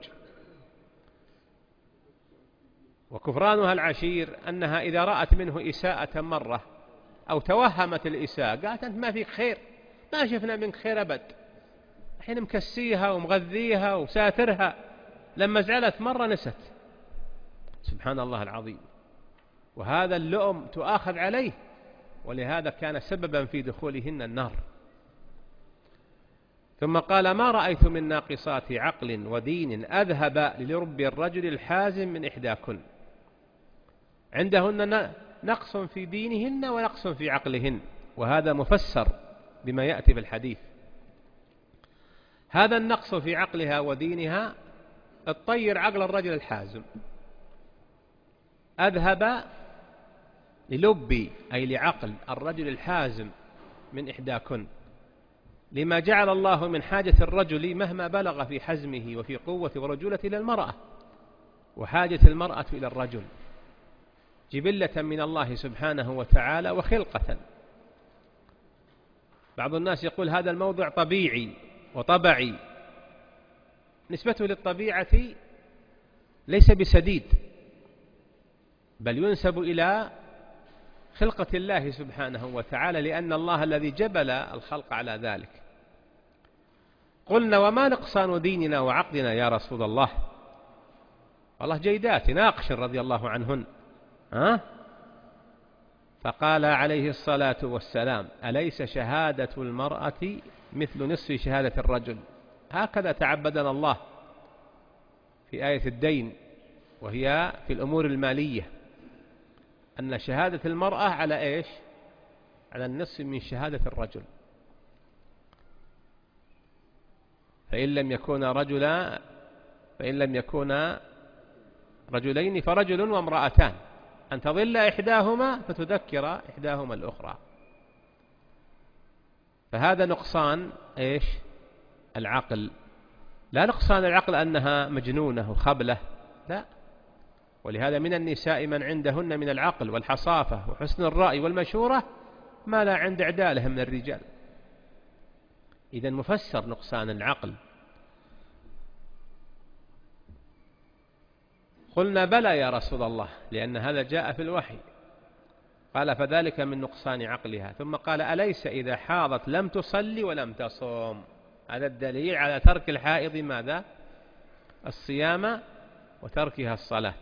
وكفرانها العشير أنها إذا رأت منه إساءة مرة أو توهمت الإساءة قالت أنت ما فيك خير، ما شفنا منك خير أبد، الحين مكسيها ومغذيها وساترها، لما زعلت مرة نست. سبحان الله العظيم. وهذا اللؤم تؤاخذ عليه، ولهذا كان سببا في دخولهن النار. ثم قال: ما رأيت من ناقصات عقل ودين أذهب للرب الرجل الحازم من إحداكن. عندهن نقص في دينهن ونقص في عقلهن، وهذا مفسر بما يأتي بالحديث. هذا النقص في عقلها ودينها تطير عقل الرجل الحازم. أذهب للب أي لعقل الرجل الحازم من إحداكن، لما جعل الله من حاجة الرجل مهما بلغ في حزمه وفي قوة ورجولة إلى المرأة، وحاجة المرأة إلى الرجل جبلة من الله سبحانه وتعالى وخلقة. بعض الناس يقول هذا الموضع طبيعي وطبعي، نسبته للطبيعة ليس بسديد، بل ينسب إلى خلقة الله سبحانه وتعالى، لأن الله الذي جبل الخلق على ذلك. قلنا: وما نقصان ديننا وعقلنا يا رسول الله؟ والله جيدات ناقش رضي الله عنهن. ها؟ فقال عليه الصلاة والسلام: أليس شهادة المرأة مثل نصف شهادة الرجل؟ هكذا تعبدنا الله في آية الدين، وهي في الأمور المالية، أن شهادة المرأة على إيش؟ على النصف من شهادة الرجل. فإن لم يكون رجلا فإن لم يكون رجلين فرجل وامرأتان، أن تضل إحداهما فتذكر إحداهما الأخرى. فهذا نقصان إيش؟ العقل. لا نقصان العقل أنها مجنونة وخبلة، لا. ولهذا من النساء من عندهن من العقل والحصافة وحسن الرأي والمشورة ما لا عند عدالهم من الرجال. إذن مفسر نقصان العقل. قلنا: بلى يا رسول الله، لأن هذا جاء في الوحي. قال: فذلك من نقصان عقلها. ثم قال: أليس إذا حاضت لم تصلي ولم تصوم؟ هذا الدليل على ترك الحائض ماذا؟ الصيام، وتركها الصلاة.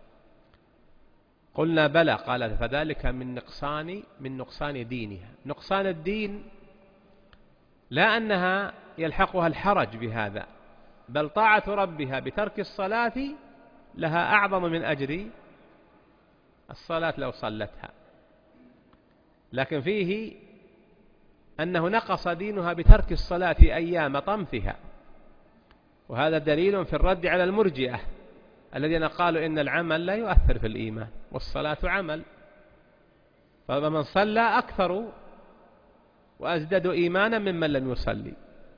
قلنا: بلى. قال: فذلك من نقصان من نقصان دينها. نقصان الدين لا أنها يلحقها الحرج بهذا، بل طاعة ربها بترك الصلاة لها أعظم من أجر الصلاة لو صلتها. لكن فيه أنه نقص دينها بترك الصلاة أيام طمثها، وهذا دليل في الرد على المرجئة الذين قالوا إن العمل لا يؤثر في الإيمان والصلاة عمل، فمن صلى أكثر وأزداد إيمانا ممن لم يصلي.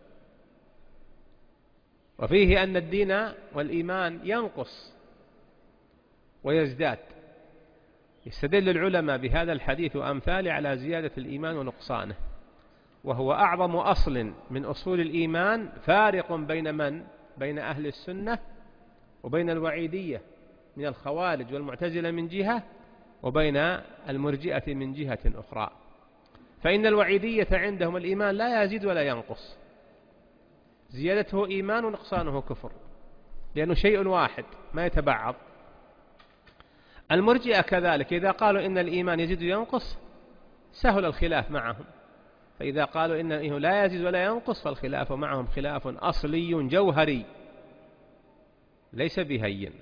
وفيه أن الدين والإيمان ينقص ويزداد. يستدل العلماء بهذا الحديث وأمثاله على زيادة الإيمان ونقصانه، وهو أعظم أصل من أصول الإيمان، فارق بين من؟ بين أهل السنة وبين الوعيدية من الخوارج والمعتزلة من جهة، وبين المرجئة من جهة أخرى. فإن الوعيدية عندهم الإيمان لا يزيد ولا ينقص، زيادته إيمان ونقصانه كفر، لأنه شيء واحد ما يتبعض. المرجئة كذلك إذا قالوا إن الإيمان يزيد وينقص سهل الخلاف معهم، فإذا قالوا إنه لا يزيد ولا ينقص فالخلاف معهم خلاف أصلي جوهري ليس بهين.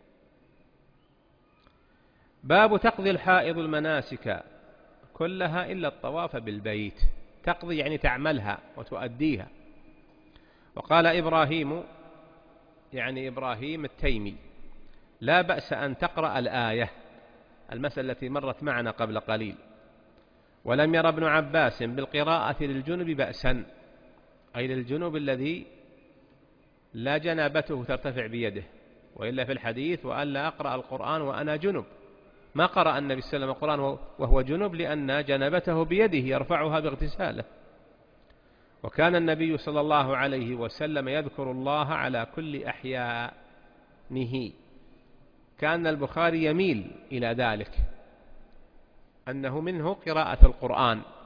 باب تقضي الحائض المناسك كلها إلا الطواف بالبيت. تقضي يعني تعملها وتؤديها. وقال إبراهيم يعني إبراهيم التيمي: لا بأس أن تقرأ الآية، المسألة التي مرت معنا قبل قليل. ولم ير ابن عباس بالقراءة للجنب بأسا، أي للجنوب الذي لا جنابته ترتفع بيده، وإلا في الحديث: وألا أقرأ القرآن وأنا جنب. ما قرأ النبي صلى الله عليه وسلم القرآن وهو جنب، لأن جنابته بيده يرفعها باغتساله. وكان النبي صلى الله عليه وسلم يذكر الله على كل أحيانه. كان البخاري يميل إلى ذلك، أنه منه قراءة القرآن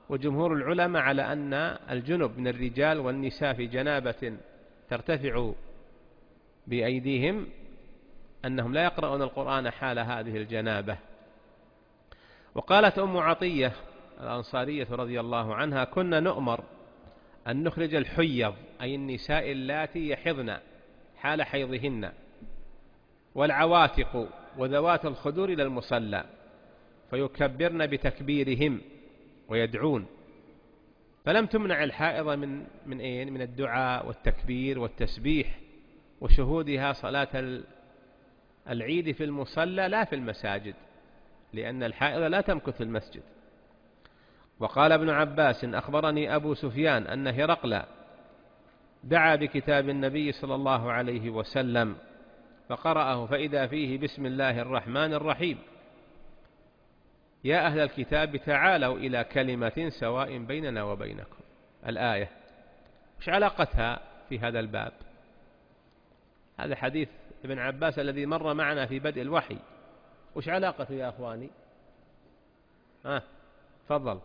وجمهور العلماء على أن الجنب من الرجال والنساء في جنابة ترتفع بأيديهم أنهم لا يقرؤون القرآن حال هذه الجنابة. وقالت أم عطية الأنصارية رضي الله عنها: كنا نؤمر أن نخرج الحيض، أي النساء اللاتي يحضن حال حيضهن، والعواتق وذوات الخدور إلى المصلى، فيكبرن بتكبيرهم ويدعون، فلم تمنع الحائض من من إيه؟ من الدعاء والتكبير والتسبيح وشهودها صلاة العيد في المصلى لا في المساجد، لأن الحائض لا تمكث في المسجد. وقال ابن عباس: أخبرني أبو سفيان أن هرقل دعا بكتاب النبي صلى الله عليه وسلم فقرأه فإذا فيه بسم الله الرحمن الرحيم: يا أهل الكتاب تعالوا إلى كلمة سواء بيننا وبينكم. الآية مش علاقتها في هذا الباب؟ هذا حديث ابن عباس الذي مر معنا في بدء الوحي، وش علاقته يا أخواني؟ ها آه. تفضل.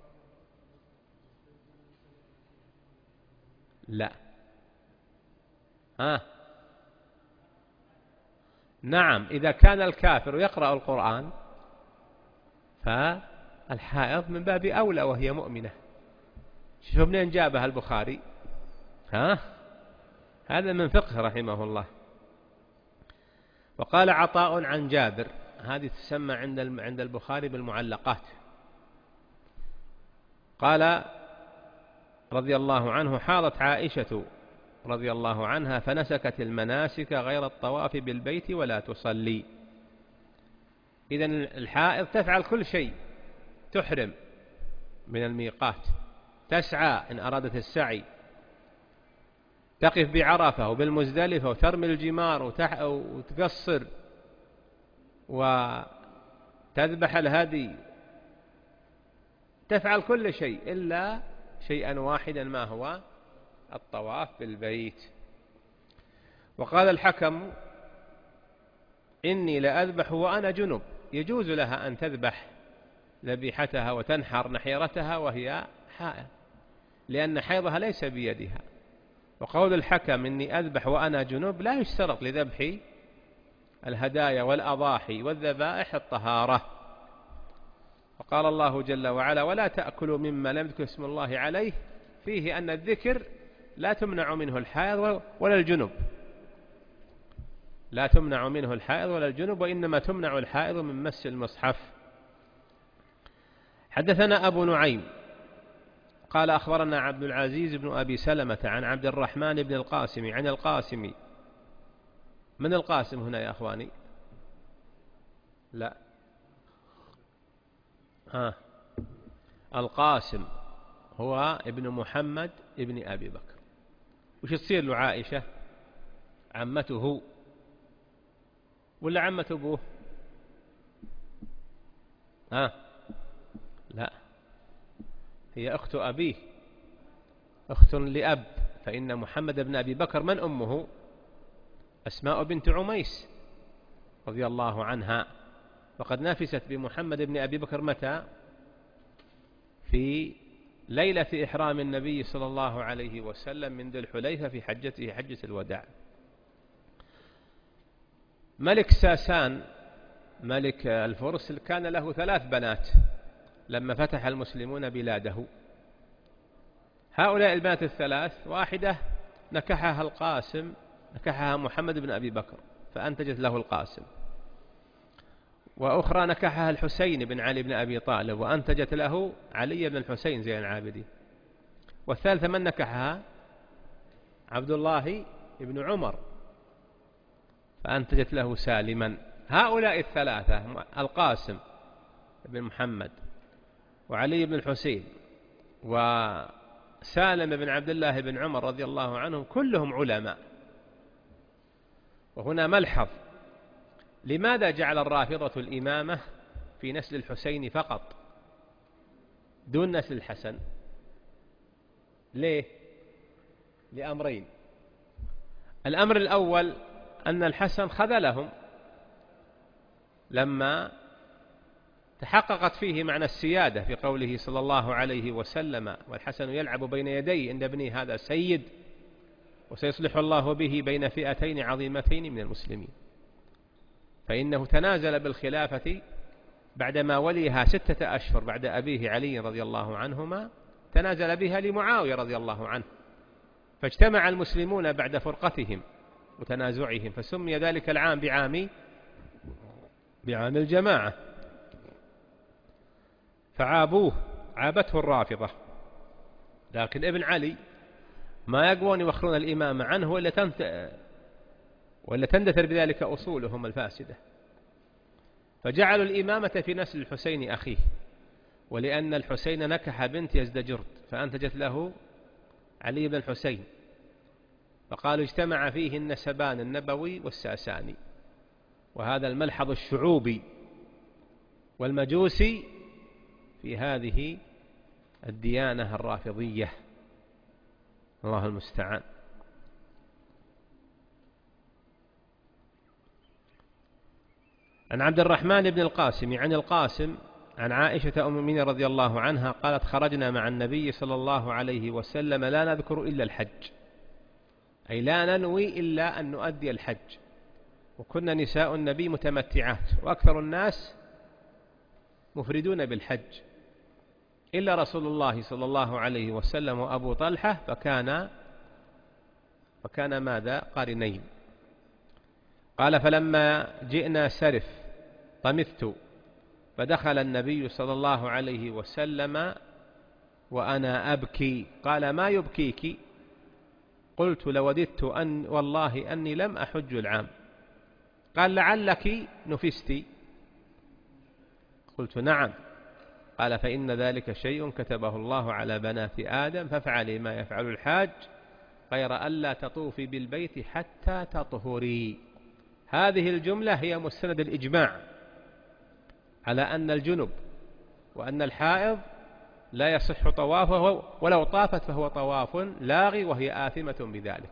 لا. ها آه. نعم، إذا كان الكافر يقرأ القرآن فالحائض من باب أولى وهي مؤمنة. شوف منين جابها البخاري؟ ها هذا من فقه رحمه الله. وقال عطاء عن جابر، هذه تسمى عند عند البخاري بالمعلقات، قال رضي الله عنه: حاضت عائشة رضي الله عنها فنسكت المناسك غير الطواف بالبيت ولا تصلي. إذن الحائض تفعل كل شيء، تحرم من الميقات، تسعى إن أرادت السعي، تقف بعرفة وبالمزدلفة وترمي الجمار وتقصر وتذبح الهدي، تفعل كل شيء إلا شيئا واحدا، ما هو؟ الطواف بالبيت. وقال الحكم: إني لأذبح وأنا جنب. يجوز لها أن تذبح ذبيحتها وتنحر نحيرتها وهي حائض، لأن حيضها ليس بيدها. وقول الحكم إني أذبح وأنا جنب لا يشترط لذبح الهدايا والأضاحي والذبائح الطهارة. وقال الله جل وعلا: ولا تأكلوا مما لم يذكر اسم الله عليه، فيه أن الذكر لا تمنع منه الحائض ولا الجنب، لا تمنع منه الحائض ولا الجنب، وإنما تمنع الحائض من مس المصحف. حدثنا أبو نعيم قال أخبرنا عبد العزيز بن أبي سلمة عن عبد الرحمن بن القاسم عن القاسم. من القاسم هنا يا أخواني؟ لا. ها القاسم هو ابن محمد ابن أبي بكر. وش تصير له عائشة؟ عمته ولا عمة أبوه؟ ها لا، هي أخت أبيه، أخت لأب. فإن محمد بن أبي بكر من أمه؟ أسماء بنت عميس رضي الله عنها، وقد نافست بمحمد بن أبي بكر متى؟ في ليلة إحرام النبي صلى الله عليه وسلم من ذي الحليفة في حجته حجة الوداع. ملك ساسان ملك الفرس كان له ثلاث بنات لما فتح المسلمون بلاده. هؤلاء البنات الثلاث واحدة نكحها القاسم، نكحها محمد بن أبي بكر فأنتجت له القاسم، وأخرى نكحها الحسين بن علي بن أبي طالب وأنتجت له علي بن الحسين زين العابدين، والثالثة من نكحها؟ عبد الله بن عمر فأنتجت له سالما. هؤلاء الثلاثة القاسم بن محمد وعلي بن الحسين وسالم بن عبد الله بن عمر رضي الله عنهم كلهم علماء. وهنا ملحظ: لماذا جعل الرافضة الإمامة في نسل الحسين فقط دون نسل الحسن؟ ليه؟ لأمرين. الأمر الأول أن الحسن خذلهم لما تحققت فيه معنى السيادة في قوله صلى الله عليه وسلم: والحسن يلعب بين يدي إن ابني هذا سيد وسيصلح الله به بين فئتين عظيمتين من المسلمين. فإنه تنازل بالخلافة بعدما وليها ستة أشهر بعد أبيه علي رضي الله عنهما، تنازل بها لمعاوية رضي الله عنه، فاجتمع المسلمون بعد فرقتهم وتنازعهم، فسمي ذلك العام بعام بعام الجماعة. فعابوه، عابته الرافضة، لكن ابن علي ما يقوون يوخرون الإمامة عنه ولا تنت... ولا تندثر بذلك أصولهم الفاسدة، فجعلوا الإمامة في نسل الحسين أخيه، ولأن الحسين نكح بنت يزدجرد فأنتجت له علي بن الحسين، فقالوا اجتمع فيه النسبان النبوي والساساني. وهذا الملحظ الشعوبي والمجوسي في هذه الديانة الرافضية، الله المستعان. عن عبد الرحمن بن القاسم عن القاسم عن عائشة أم المؤمنين رضي الله عنها قالت: خرجنا مع النبي صلى الله عليه وسلم لا نذكر إلا الحج، أي لا ننوي إلا أن نؤدي الحج، وكنا نساء النبي متمتعات، وأكثر الناس مفردون بالحج، إلا رسول الله صلى الله عليه وسلم وأبو طلحة فكان فكان ماذا؟ قارنين. قال: فلما جئنا سرف طمثت، فدخل النبي صلى الله عليه وسلم وأنا أبكي، قال: ما يبكيك؟ قلت: لوددت أن والله أني لم أحج العام. قال: لعلك نفستي؟ قلت: نعم. قال: فإن ذلك شيء كتبه الله على بنات آدم، فافعلي ما يفعل الحاج غير ألا تطوفي بالبيت حتى تطهري. هذه الجملة هي مستند الإجماع على أن الجنب وأن الحائض لا يصح طوافه، ولو طافت فهو طواف لاغي وهي آثمة بذلك.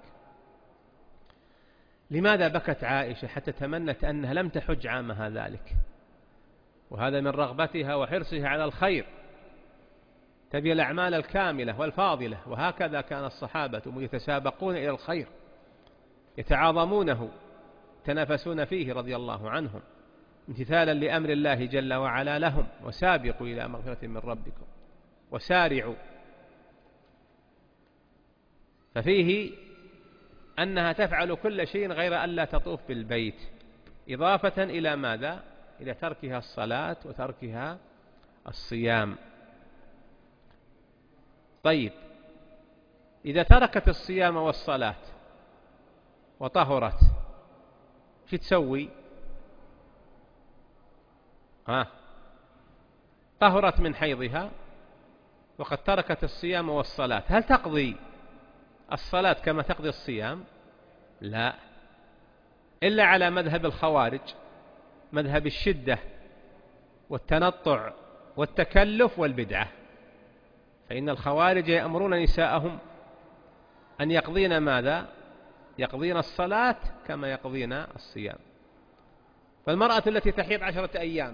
لماذا بكت عائشة حتى تمنت أنها لم تحج عامها ذلك؟ وهذا من رغبتها وحرصها على الخير، تبي الأعمال الكاملة والفاضلة، وهكذا كان الصحابة يتسابقون إلى الخير، يتعاظمونه، يتنافسون فيه رضي الله عنهم، امتثالا لأمر الله جل وعلا لهم: وسابقوا إلى مغفرة من ربكم وسارعوا. ففيه أنها تفعل كل شيء غير ألا تطوف بالبيت، إضافة إلى ماذا؟ إلى تركها الصلاة وتركها الصيام. طيب، إذا تركت الصيام والصلاة وطهرت شو تسوي؟ ها، طهرت من حيضها وقد تركت الصيام والصلاة، هل تقضي الصلاة كما تقضي الصيام؟ لا، إلا على مذهب الخوارج، مذهب الشدة والتنطع والتكلف والبدعة. فإن الخوارج يأمرون نساءهم أن يقضين ماذا؟ يقضين الصلاة كما يقضين الصيام. فالمرأة التي تحيض عشرة أيام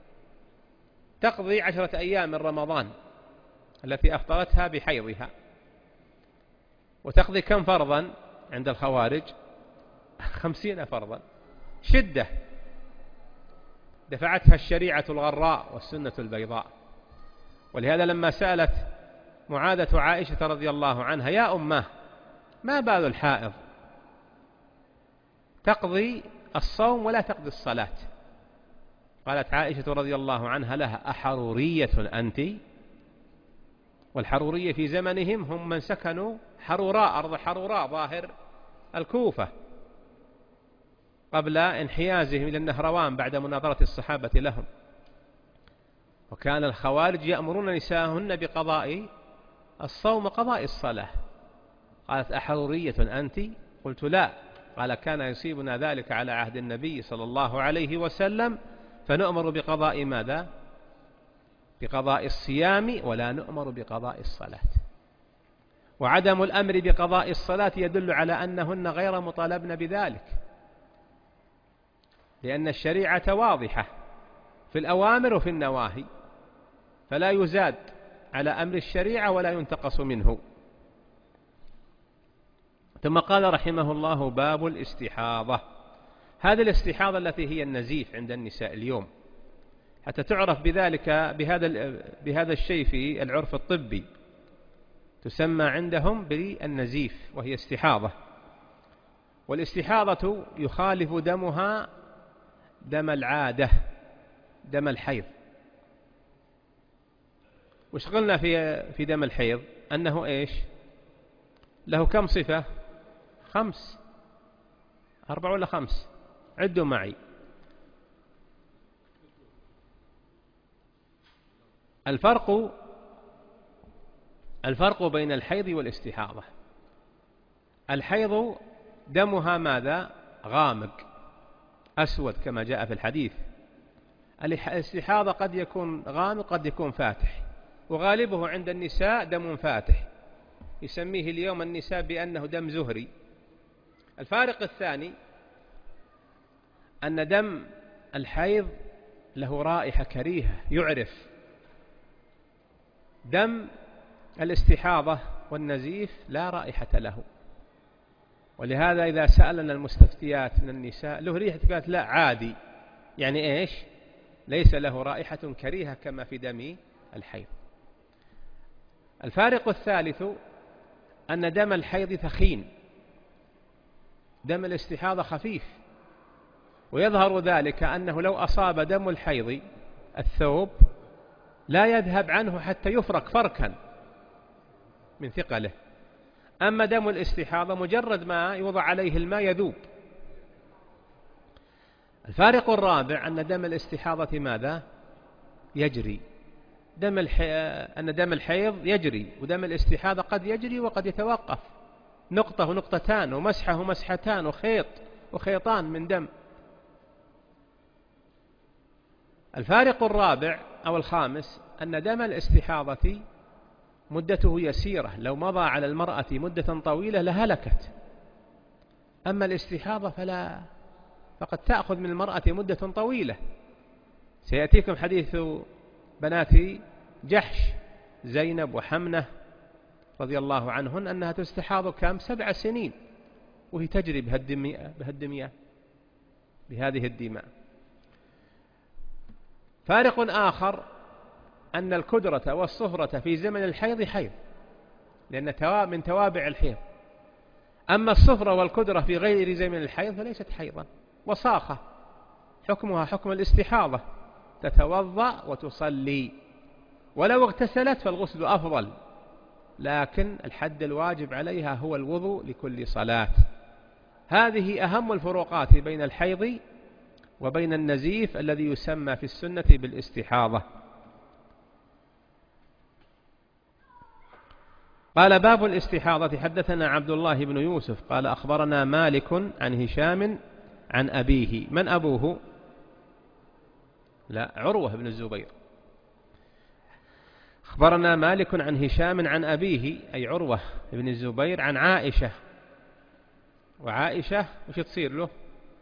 تقضي عشرة أيام من رمضان التي أفطرتها بحيضها، وتقضي كم فرضا عند الخوارج؟ خمسين فرضا، شدة دفعتها الشريعة الغراء والسنة البيضاء. ولهذا لما سألت معاذة عائشة رضي الله عنها: يا أمه، ما بال الحائض تقضي الصوم ولا تقضي الصلاة؟ قالت عائشة رضي الله عنها لها: أحرورية أنت؟ والحرورية في زمنهم هم من سكنوا حروراء، أرض حروراء ظاهر الكوفة، قبل انحيازهم إلى النهروان بعد مناظرة الصحابة لهم. وكان الخوارج يأمرون نساءهن بقضاء الصوم قضاء الصلاة. قالت: أحرورية أنت؟ قلت: لا. قال: كان يصيبنا ذلك على عهد النبي صلى الله عليه وسلم، فنؤمر بقضاء ماذا؟ بقضاء الصيام، ولا نؤمر بقضاء الصلاة. وعدم الأمر بقضاء الصلاة يدل على أنهن غير مطالبن بذلك، لأن الشريعة واضحة في الأوامر وفي النواهي، فلا يزاد على أمر الشريعة ولا ينتقص منه. ثم قال رحمه الله: باب الاستحاضة. هذه الاستحاضة التي هي النزيف عند النساء اليوم، حتى تعرف بذلك بهذا بهذا الشيء في العرف الطبي، تسمى عندهم بالنزيف، وهي استحاضة. والاستحاضة يخالف دمها دم العادة، دم الحيض. وش قلنا في في دم الحيض؟ أنه إيش؟ له كم صفة؟ خمس، أربع ولا خمس؟ عدوا معي. الفرق الفرق بين الحيض والاستحاضة: الحيض دمها ماذا؟ غامق أسود كما جاء في الحديث. الاستحاضة قد يكون غامق قد يكون فاتح، وغالبه عند النساء دم فاتح، يسميه اليوم النساء بأنه دم زهري. الفارق الثاني أن دم الحيض له رائحة كريهة يعرف. دم الاستحاضة والنزيف لا رائحة له، ولهذا إذا سألنا المستفتيات من النساء له ريحة، قالت لا عادي، يعني إيش؟ ليس له رائحة كريهة كما في دم الحيض. الفارق الثالث أن دم الحيض ثخين، دم الاستحاضة خفيف، ويظهر ذلك أنه لو أصاب دم الحيض الثوب لا يذهب عنه حتى يفرك فركا من ثقله. أما دم الاستحاضة مجرد ما يوضع عليه الماء يذوب. الفارق الرابع أن دم الاستحاضة ماذا؟ يجري. دم الحي... أن دم الحيض يجري، ودم الاستحاضة قد يجري وقد يتوقف، نقطة ونقطتان، ومسحة ومسحتان، وخيط وخيطان من دم. الفارق الرابع أو الخامس أن دم الاستحاضة مدته يسيرة، لو مضى على المرأة مدة طويلة لهلكت. أما الاستحاضة فلا، فقد تأخذ من المرأة مدة طويلة. سيأتيكم حديث بنات جحش، زينب وحمنة رضي الله عنهن، أنها تستحاض كم؟ سبع سنين وهي تجري بهالدمية بهذه الدماء. فارق آخر أن الكدرة والصهرة في زمن الحيض حيض، لأن من توابع الحيض. أما الصهرة والكدرة في غير زمن الحيض فليست حيضا، وصاخة حكمها حكم الاستحاضة، تتوضأ وتصلي، ولو اغتسلت فالغسل أفضل، لكن الحد الواجب عليها هو الوضوء لكل صلاة. هذه أهم الفروقات بين الحيض وبين النزيف الذي يسمى في السنة بالاستحاضة. قال: باب الاستحاضة. حدثنا عبد الله بن يوسف قال: أخبرنا مالك عن هشام عن أبيه. من أبوه؟ لا، عروة بن الزبير. أخبرنا مالك عن هشام عن أبيه أي عروة بن الزبير عن عائشة. وعائشة وش تصير له؟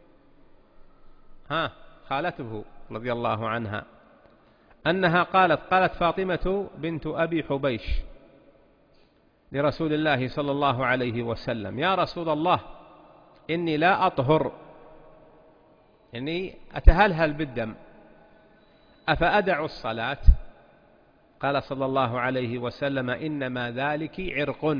ها، خالته رضي الله عنها، أنها قالت قالت فاطمة بنت أبي حبيش لرسول الله صلى الله عليه وسلم: يا رسول الله، إني لا أطهر، يعني أتهلهل بالدم، أفأدع الصلاة؟ قال صلى الله عليه وسلم: إنما ذلك عرق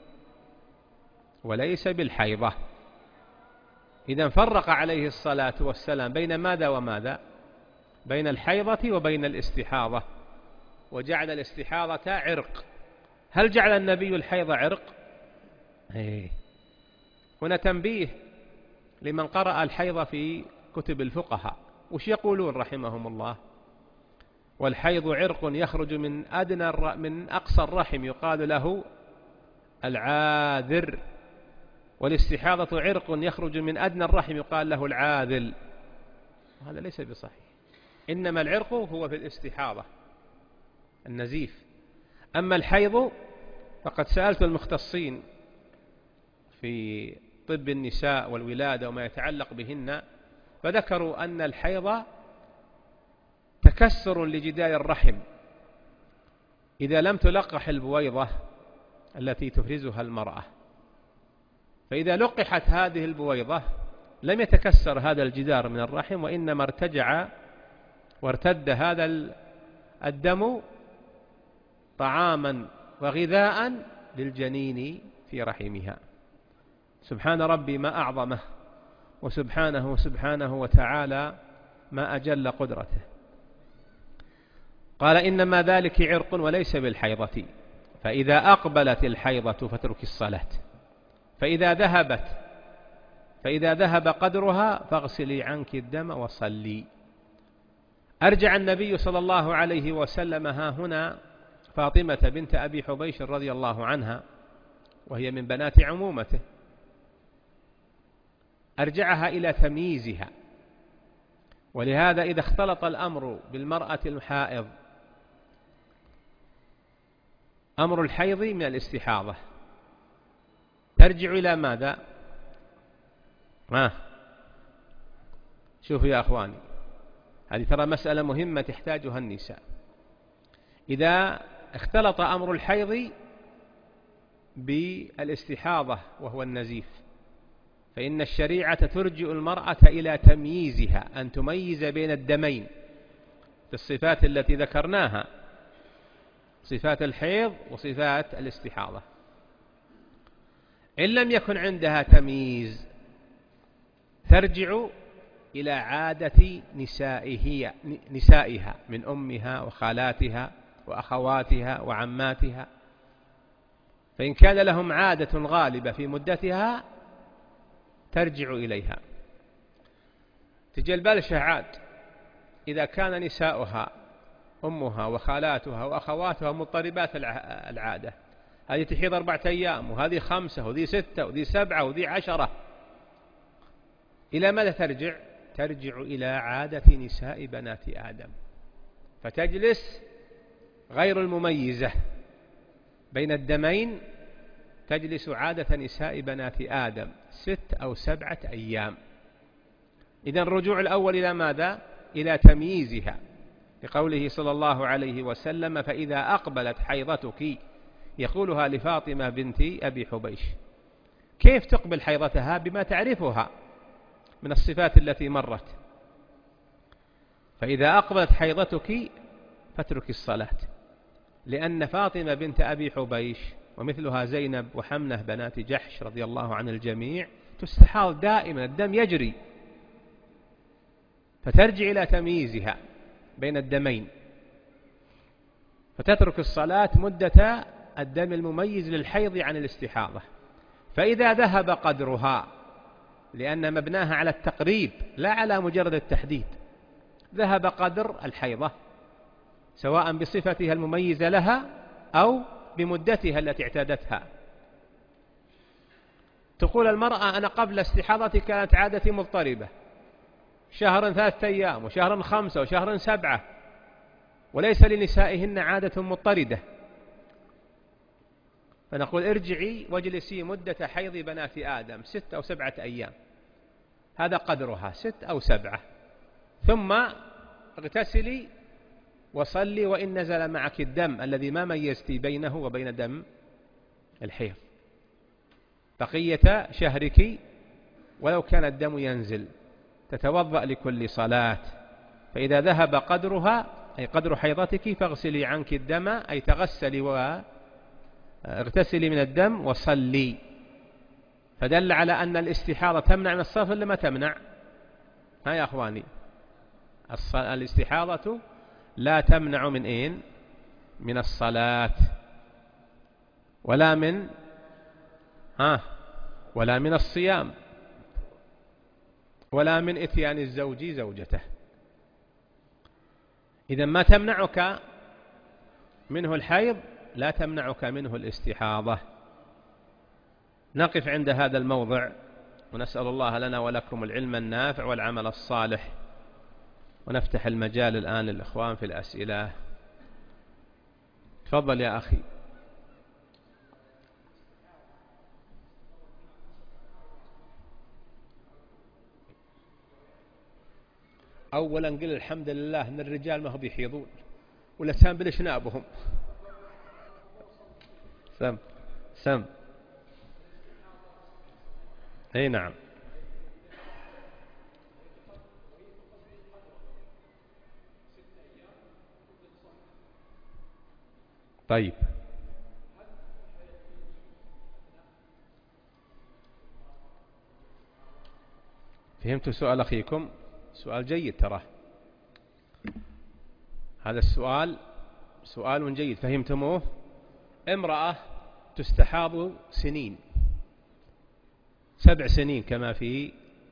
وليس بالحيضة. إذن فرق عليه الصلاة والسلام بين ماذا وماذا؟ بين الحيضة وبين الاستحاضة، وجعل الاستحاضة عرق. هل جعل النبي الحيض عرق؟ إيه. هنا تنبيه لمن قرأ الحيض في كتب الفقهاء، وش يقولون رحمهم الله؟ والحيض عرق يخرج من أدنى من أقصى الرحم يقال له العاذر، والاستحاضة عرق يخرج من أدنى الرحم يقال له العاذل. هذا ليس بصحيح، إنما العرق هو في الاستحاضة النزيف. أما الحيض فقد سألت المختصين في طب النساء والولادة وما يتعلق بهن، فذكروا أن الحيض تكسر لجدار الرحم إذا لم تلقح البويضة التي تفرزها المرأة. فإذا لقحت هذه البويضة لم يتكسر هذا الجدار من الرحم، وإنما ارتجع وارتد هذا الدم طعاما وغذاء للجنين في رحمها. سبحان ربي ما أعظمه، وسبحانه سبحانه وتعالى ما أجل قدرته. قال إنما ذلك عرق وليس بالحيضة، فإذا أقبلت الحيضة فاترك الصلاة، فإذا ذهبت فإذا ذهب قدرها فاغسلي عنك الدم وصلي. أرجع النبي صلى الله عليه وسلم ها هنا فاطمة بنت أبي حبيش رضي الله عنها، وهي من بنات عمومته، أرجعها إلى تمييزها. ولهذا إذا اختلط الأمر بالمرأة الحائض أمر الحيض من الاستحاضة، ترجع إلى ماذا؟ ها شوفوا يا أخواني، هذه ترى مسألة مهمة تحتاجها النساء. إذا اختلط أمر الحيض بالاستحاضة وهو النزيف، فإن الشريعة ترجع المرأة إلى تمييزها، أن تميز بين الدمين في الصفات التي ذكرناها، صفات الحيض وصفات الاستحاضة. إن لم يكن عندها تمييز ترجع إلى عادة نسائها, نسائها من أمها وخالاتها وأخواتها وعماتها، فإن كان لهم عادة غالبة في مدتها ترجع إليها. تجي البلشة عاد إذا كان نساؤها أمها وخالاتها وأخواتها مضطربات العادة، هذه تحيض أربعة أيام وهذه خمسة وذي ستة وذي سبعة وذي عشرة، إلى ماذا ترجع؟ ترجع إلى عادة نساء بنات آدم، فتجلس غير المميزة بين الدمين، تجلس عادة نساء بنات آدم ست أو سبعة أيام. إذن الرجوع الأول إلى ماذا؟ إلى تمييزها، لقوله صلى الله عليه وسلم فإذا أقبلت حيضتك، يقولها لفاطمة بنت أبي حبيش. كيف تقبل حيضتها؟ بما تعرفها من الصفات التي مرت. فإذا أقبلت حيضتك فاترك الصلاة، لأن فاطمة بنت أبي حبيش ومثلها زينب وحمنة بنات جحش رضي الله عن الجميع تستحاض دائما، الدم يجري، فترجع إلى تمييزها بين الدمين، فتترك الصلاة مدة الدم المميز للحيض عن الاستحاضة. فإذا ذهب قدرها، لأن مبناها على التقريب لا على مجرد التحديد، ذهب قدر الحيضة سواء بصفتها المميزة لها أو بمدتها التي اعتادتها. تقول المرأة أنا قبل استحاضتي كانت عادتي مضطربة، شهر ثلاثة أيام وشهر خمسة وشهر سبعة، وليس لنسائهن عادة مضطردة. فنقول ارجعي واجلسي مدة حيض بنات آدم ست أو سبعة أيام، هذا قدرها ست أو سبعة، ثم اغتسلي وصلي وإن نزل معك الدم الذي ما ميزتي بينه وبين دم الحيض بقية شهرك، ولو كان الدم ينزل تتوضأ لكل صلاة. فإذا ذهب قدرها أي قدر حيضتك فاغسلي عنك الدم، أي تغسلي واغتسلي من الدم وصلي. فدل على أن الاستحاضة تمنع من الصلاة ولا ما تمنع؟ ها يا أخواني، الاستحاضة لا تمنع من إين؟ من الصلاة، ولا من ها ولا من الصيام، ولا من إتيان الزوج زوجته. إذا ما تمنعك منه الحيض لا تمنعك منه الاستحاضة. نقف عند هذا الموضع، ونسأل الله لنا ولكم العلم النافع والعمل الصالح، ونفتح المجال الآن للإخوان في الأسئلة. تفضل يا أخي. أولا قل الحمد لله أن الرجال ما هم بيحيضون ولا تنبل شنابهم. سم سم أي نعم. طيب فهمتوا سؤال أخيكم؟ سؤال جيد ترى هذا السؤال سؤال جيد فهمتموه. امرأة تستحاض سنين سبع سنين كما في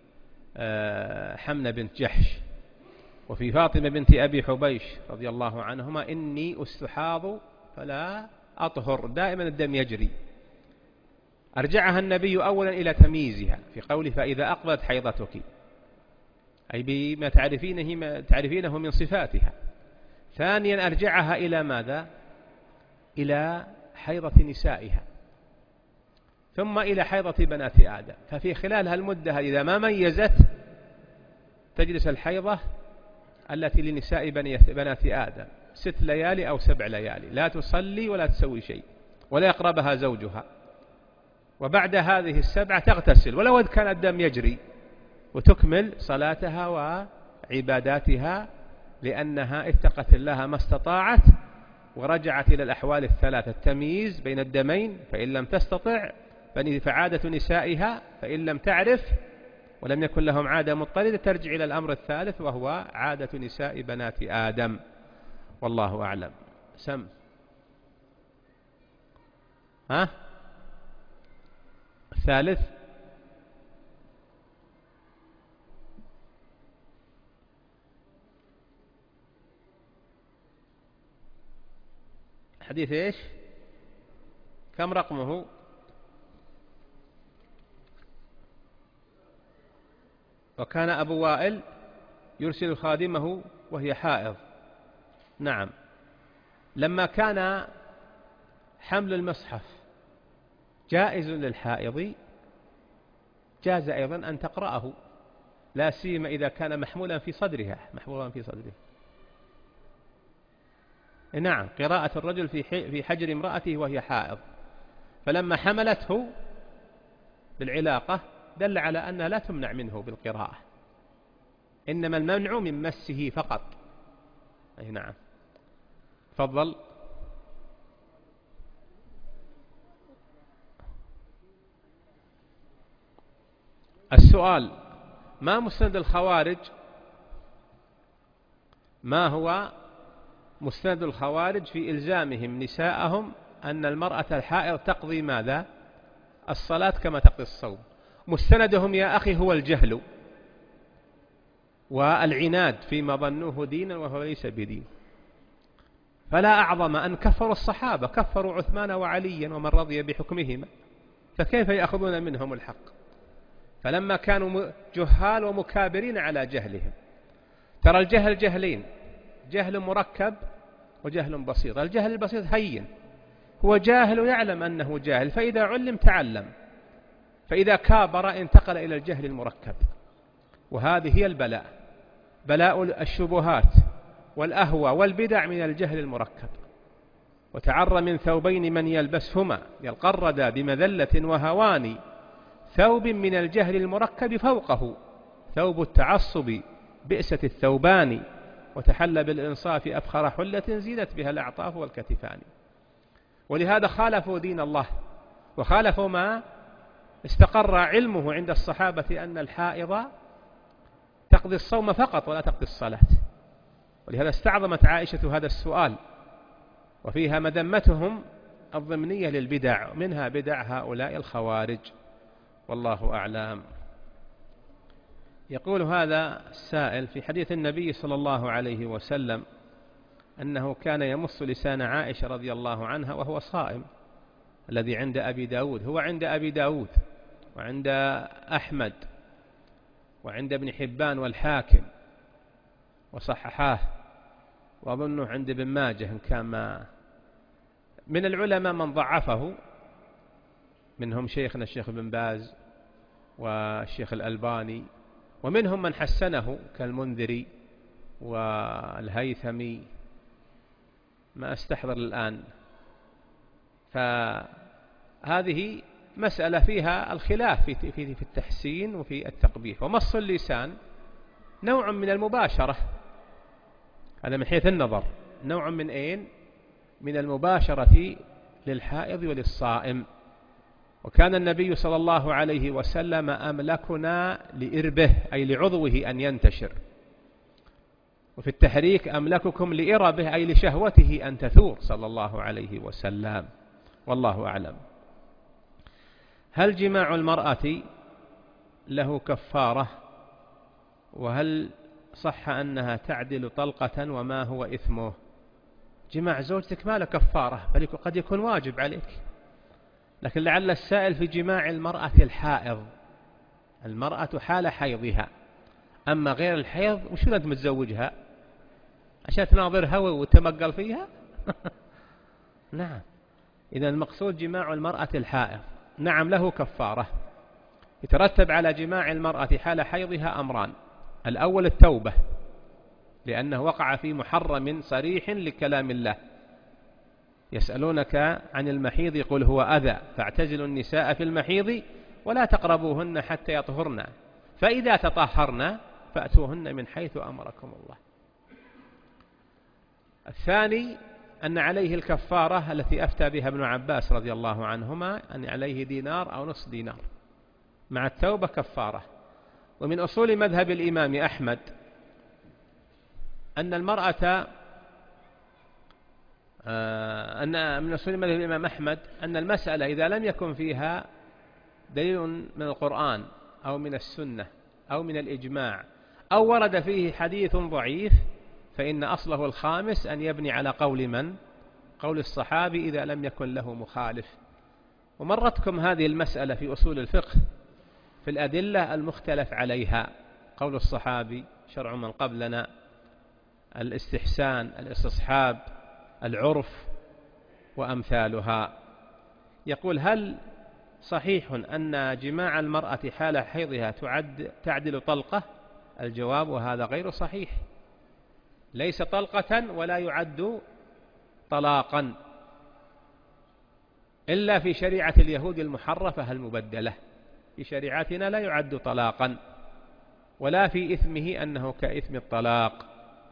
حمنة بنت جحش وفي فاطمة بنت أبي حبيش رضي الله عنهما إني أستحاض فلا أطهر دائما الدم يجري. أرجعها النبي أولا إلى تمييزها في قوله فإذا أقبلت حيضتك أي بما تعرفينه, تعرفينه من صفاتها. ثانيا أرجعها إلى ماذا؟ إلى حيضة نسائها ثم إلى حيضة بنات آدم. ففي خلال هالمدة إذا ما ميزت تجلس الحيضة التي لنساء بنات آدم ست ليالي أو سبع ليالي لا تصلي ولا تسوي شيء ولا يقربها زوجها. وبعد هذه السبعة تغتسل ولو كان الدم يجري وتكمل صلاتها وعباداتها لأنها اتقت الله ما استطاعت ورجعت إلى الأحوال الثلاثة التمييز بين الدمين فإن لم تستطع فعادة نسائها فإن لم تعرف ولم يكن لهم عادة مضطردة ترجع إلى الأمر الثالث وهو عادة نساء بنات آدم والله أعلم. سم ها الثالث حديث إيش كم رقمه؟ وكان أبو وائل يرسل خادمه وهي حائض. نعم. لما كان حمل المصحف جائز للحائض جاز أيضا أن تقرأه لا سيما إذا كان محمولا في صدرها محمولا في صدره. نعم قراءة الرجل في حجر امرأته وهي حائض فلما حملته بالعلاقة دل على أنها لا تمنع منه بالقراءة إنما المنع من مسه فقط. أي نعم. تفضل. السؤال ما مستند الخوارج ما هو مستند الخوارج في إلزامهم نساءهم أن المرأة الحائض تقضي ماذا؟ الصلاة كما تقضي الصوم. مستندهم يا أخي هو الجهل والعناد فيما ظنوه دينا وهو ليس بدين. فلا أعظم أن كفروا الصحابة كفروا عثمان وعليا ومن رضي بحكمهما فكيف يأخذون منهم الحق؟ فلما كانوا جهال ومكابرين على جهلهم. ترى الجهل جهلين جهل مركب وجهل بسيط. الجهل البسيط هين هو جاهل ويعلم أنه جاهل فإذا علم تعلم فإذا كابر انتقل إلى الجهل المركب وهذه هي البلاء بلاء الشبهات والأهوى والبدع من الجهل المركب. وتعر من ثوبين من يلبسهما يلقرد بمذلة وهوان ثوب من الجهل المركب فوقه ثوب التعصب بئسة الثوبان وتحل بالإنصاف أفخر حلة زينت بها الأعطاف والكتفان. ولهذا خالفوا دين الله وخالفوا ما استقر علمه عند الصحابة أن الحائض تقضي الصوم فقط ولا تقضي الصلاة. ولهذا استعظمت عائشة هذا السؤال وفيها مذمتهم الضمنية للبدع منها بدع هؤلاء الخوارج والله أعلم. يقول هذا السائل في حديث النبي صلى الله عليه وسلم أنه كان يمص لسان عائشة رضي الله عنها وهو صائم الذي عند أبي داود هو عند أبي داود وعند أحمد وعند ابن حبان والحاكم وصححاه وأظنه عند ابن ماجه إن كان ما من العلماء من ضعفه منهم شيخنا الشيخ ابن باز والشيخ الألباني ومنهم من حسنه كالمنذري والهيثمي، ما أستحضر الآن. فهذه مسألة فيها الخلاف في في التحسين وفي التقبيح. ومص اللسان نوع من المباشرة، هذا من حيث النظر، نوع من أين؟ من المباشرة للحائض وللصائم. وكان النبي صلى الله عليه وسلم أملكنا لإربه، أي لعضوه أن ينتشر، وفي التحريك أملككم لإربه، أي لشهوته أن تثور صلى الله عليه وسلم. والله أعلم. هل جماع المرأة له كفارة؟ وهل صح أنها تعدل طلقة؟ وما هو إثمه؟ جماع زوجتك ما له كفارة، بل قد يكون واجب عليك، لكن لعل السائل في جماع المرأة الحائض. المرأة حال حيضها، أما غير الحيض وشو أنت متزوجها عشان تناظرها وتمقل فيها؟ نعم. إذا المقصود جماع المرأة الحائض، نعم له كفارة. يترتب على جماع المرأة حال حيضها أمران: الأول التوبة، لأنه وقع في محرم صريح لكلام الله. يسألونك عن المحيض قل هو أذى فاعتزلوا النساء في المحيض ولا تقربوهن حتى يطهرن فإذا تطهرن فأتوهن من حيث أمركم الله. الثاني أن عليه الكفارة التي أفتى بها ابن عباس رضي الله عنهما، أن عليه دينار أو نصف دينار، مع التوبة كفارة. ومن أصول مذهب الإمام أحمد أن المرأة أن من أصول مذهب الإمام أحمد أن المسألة إذا لم يكن فيها دليل من القرآن أو من السنة أو من الإجماع أو ورد فيه حديث ضعيف، فإن أصله الخامس أن يبني على قول من؟ قول الصحابي إذا لم يكن له مخالف. ومرتكم هذه المسألة في أصول الفقه في الأدلة المختلف عليها: قول الصحابي، شرع من قبلنا، الاستحسان، الاستصحاب، العرف وأمثالها. يقول: هل صحيح أن جماع المرأة حال حيضها تعد تعدل طلقة؟ الجواب: وهذا غير صحيح، ليس طلقة ولا يعد طلاقا إلا في شريعة اليهود المحرفة المبدلة. في شريعتنا لا يعد طلاقا ولا في إثمه أنه كإثم الطلاق.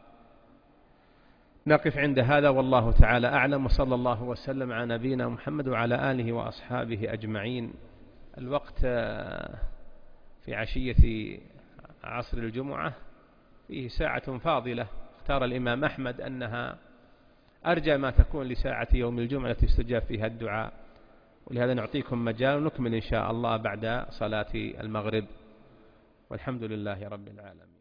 نقف عند هذا والله تعالى أعلم، وصلى الله وسلم على نبينا محمد وعلى آله وأصحابه أجمعين. الوقت في عشية عصر الجمعة فيه ساعة فاضلة، اختار الإمام أحمد أنها أرجى ما تكون لساعة يوم الجمعة التي يستجاب فيها الدعاء، ولهذا نعطيكم مجال ونكمل إن شاء الله بعد صلاة المغرب، والحمد لله رب العالمين.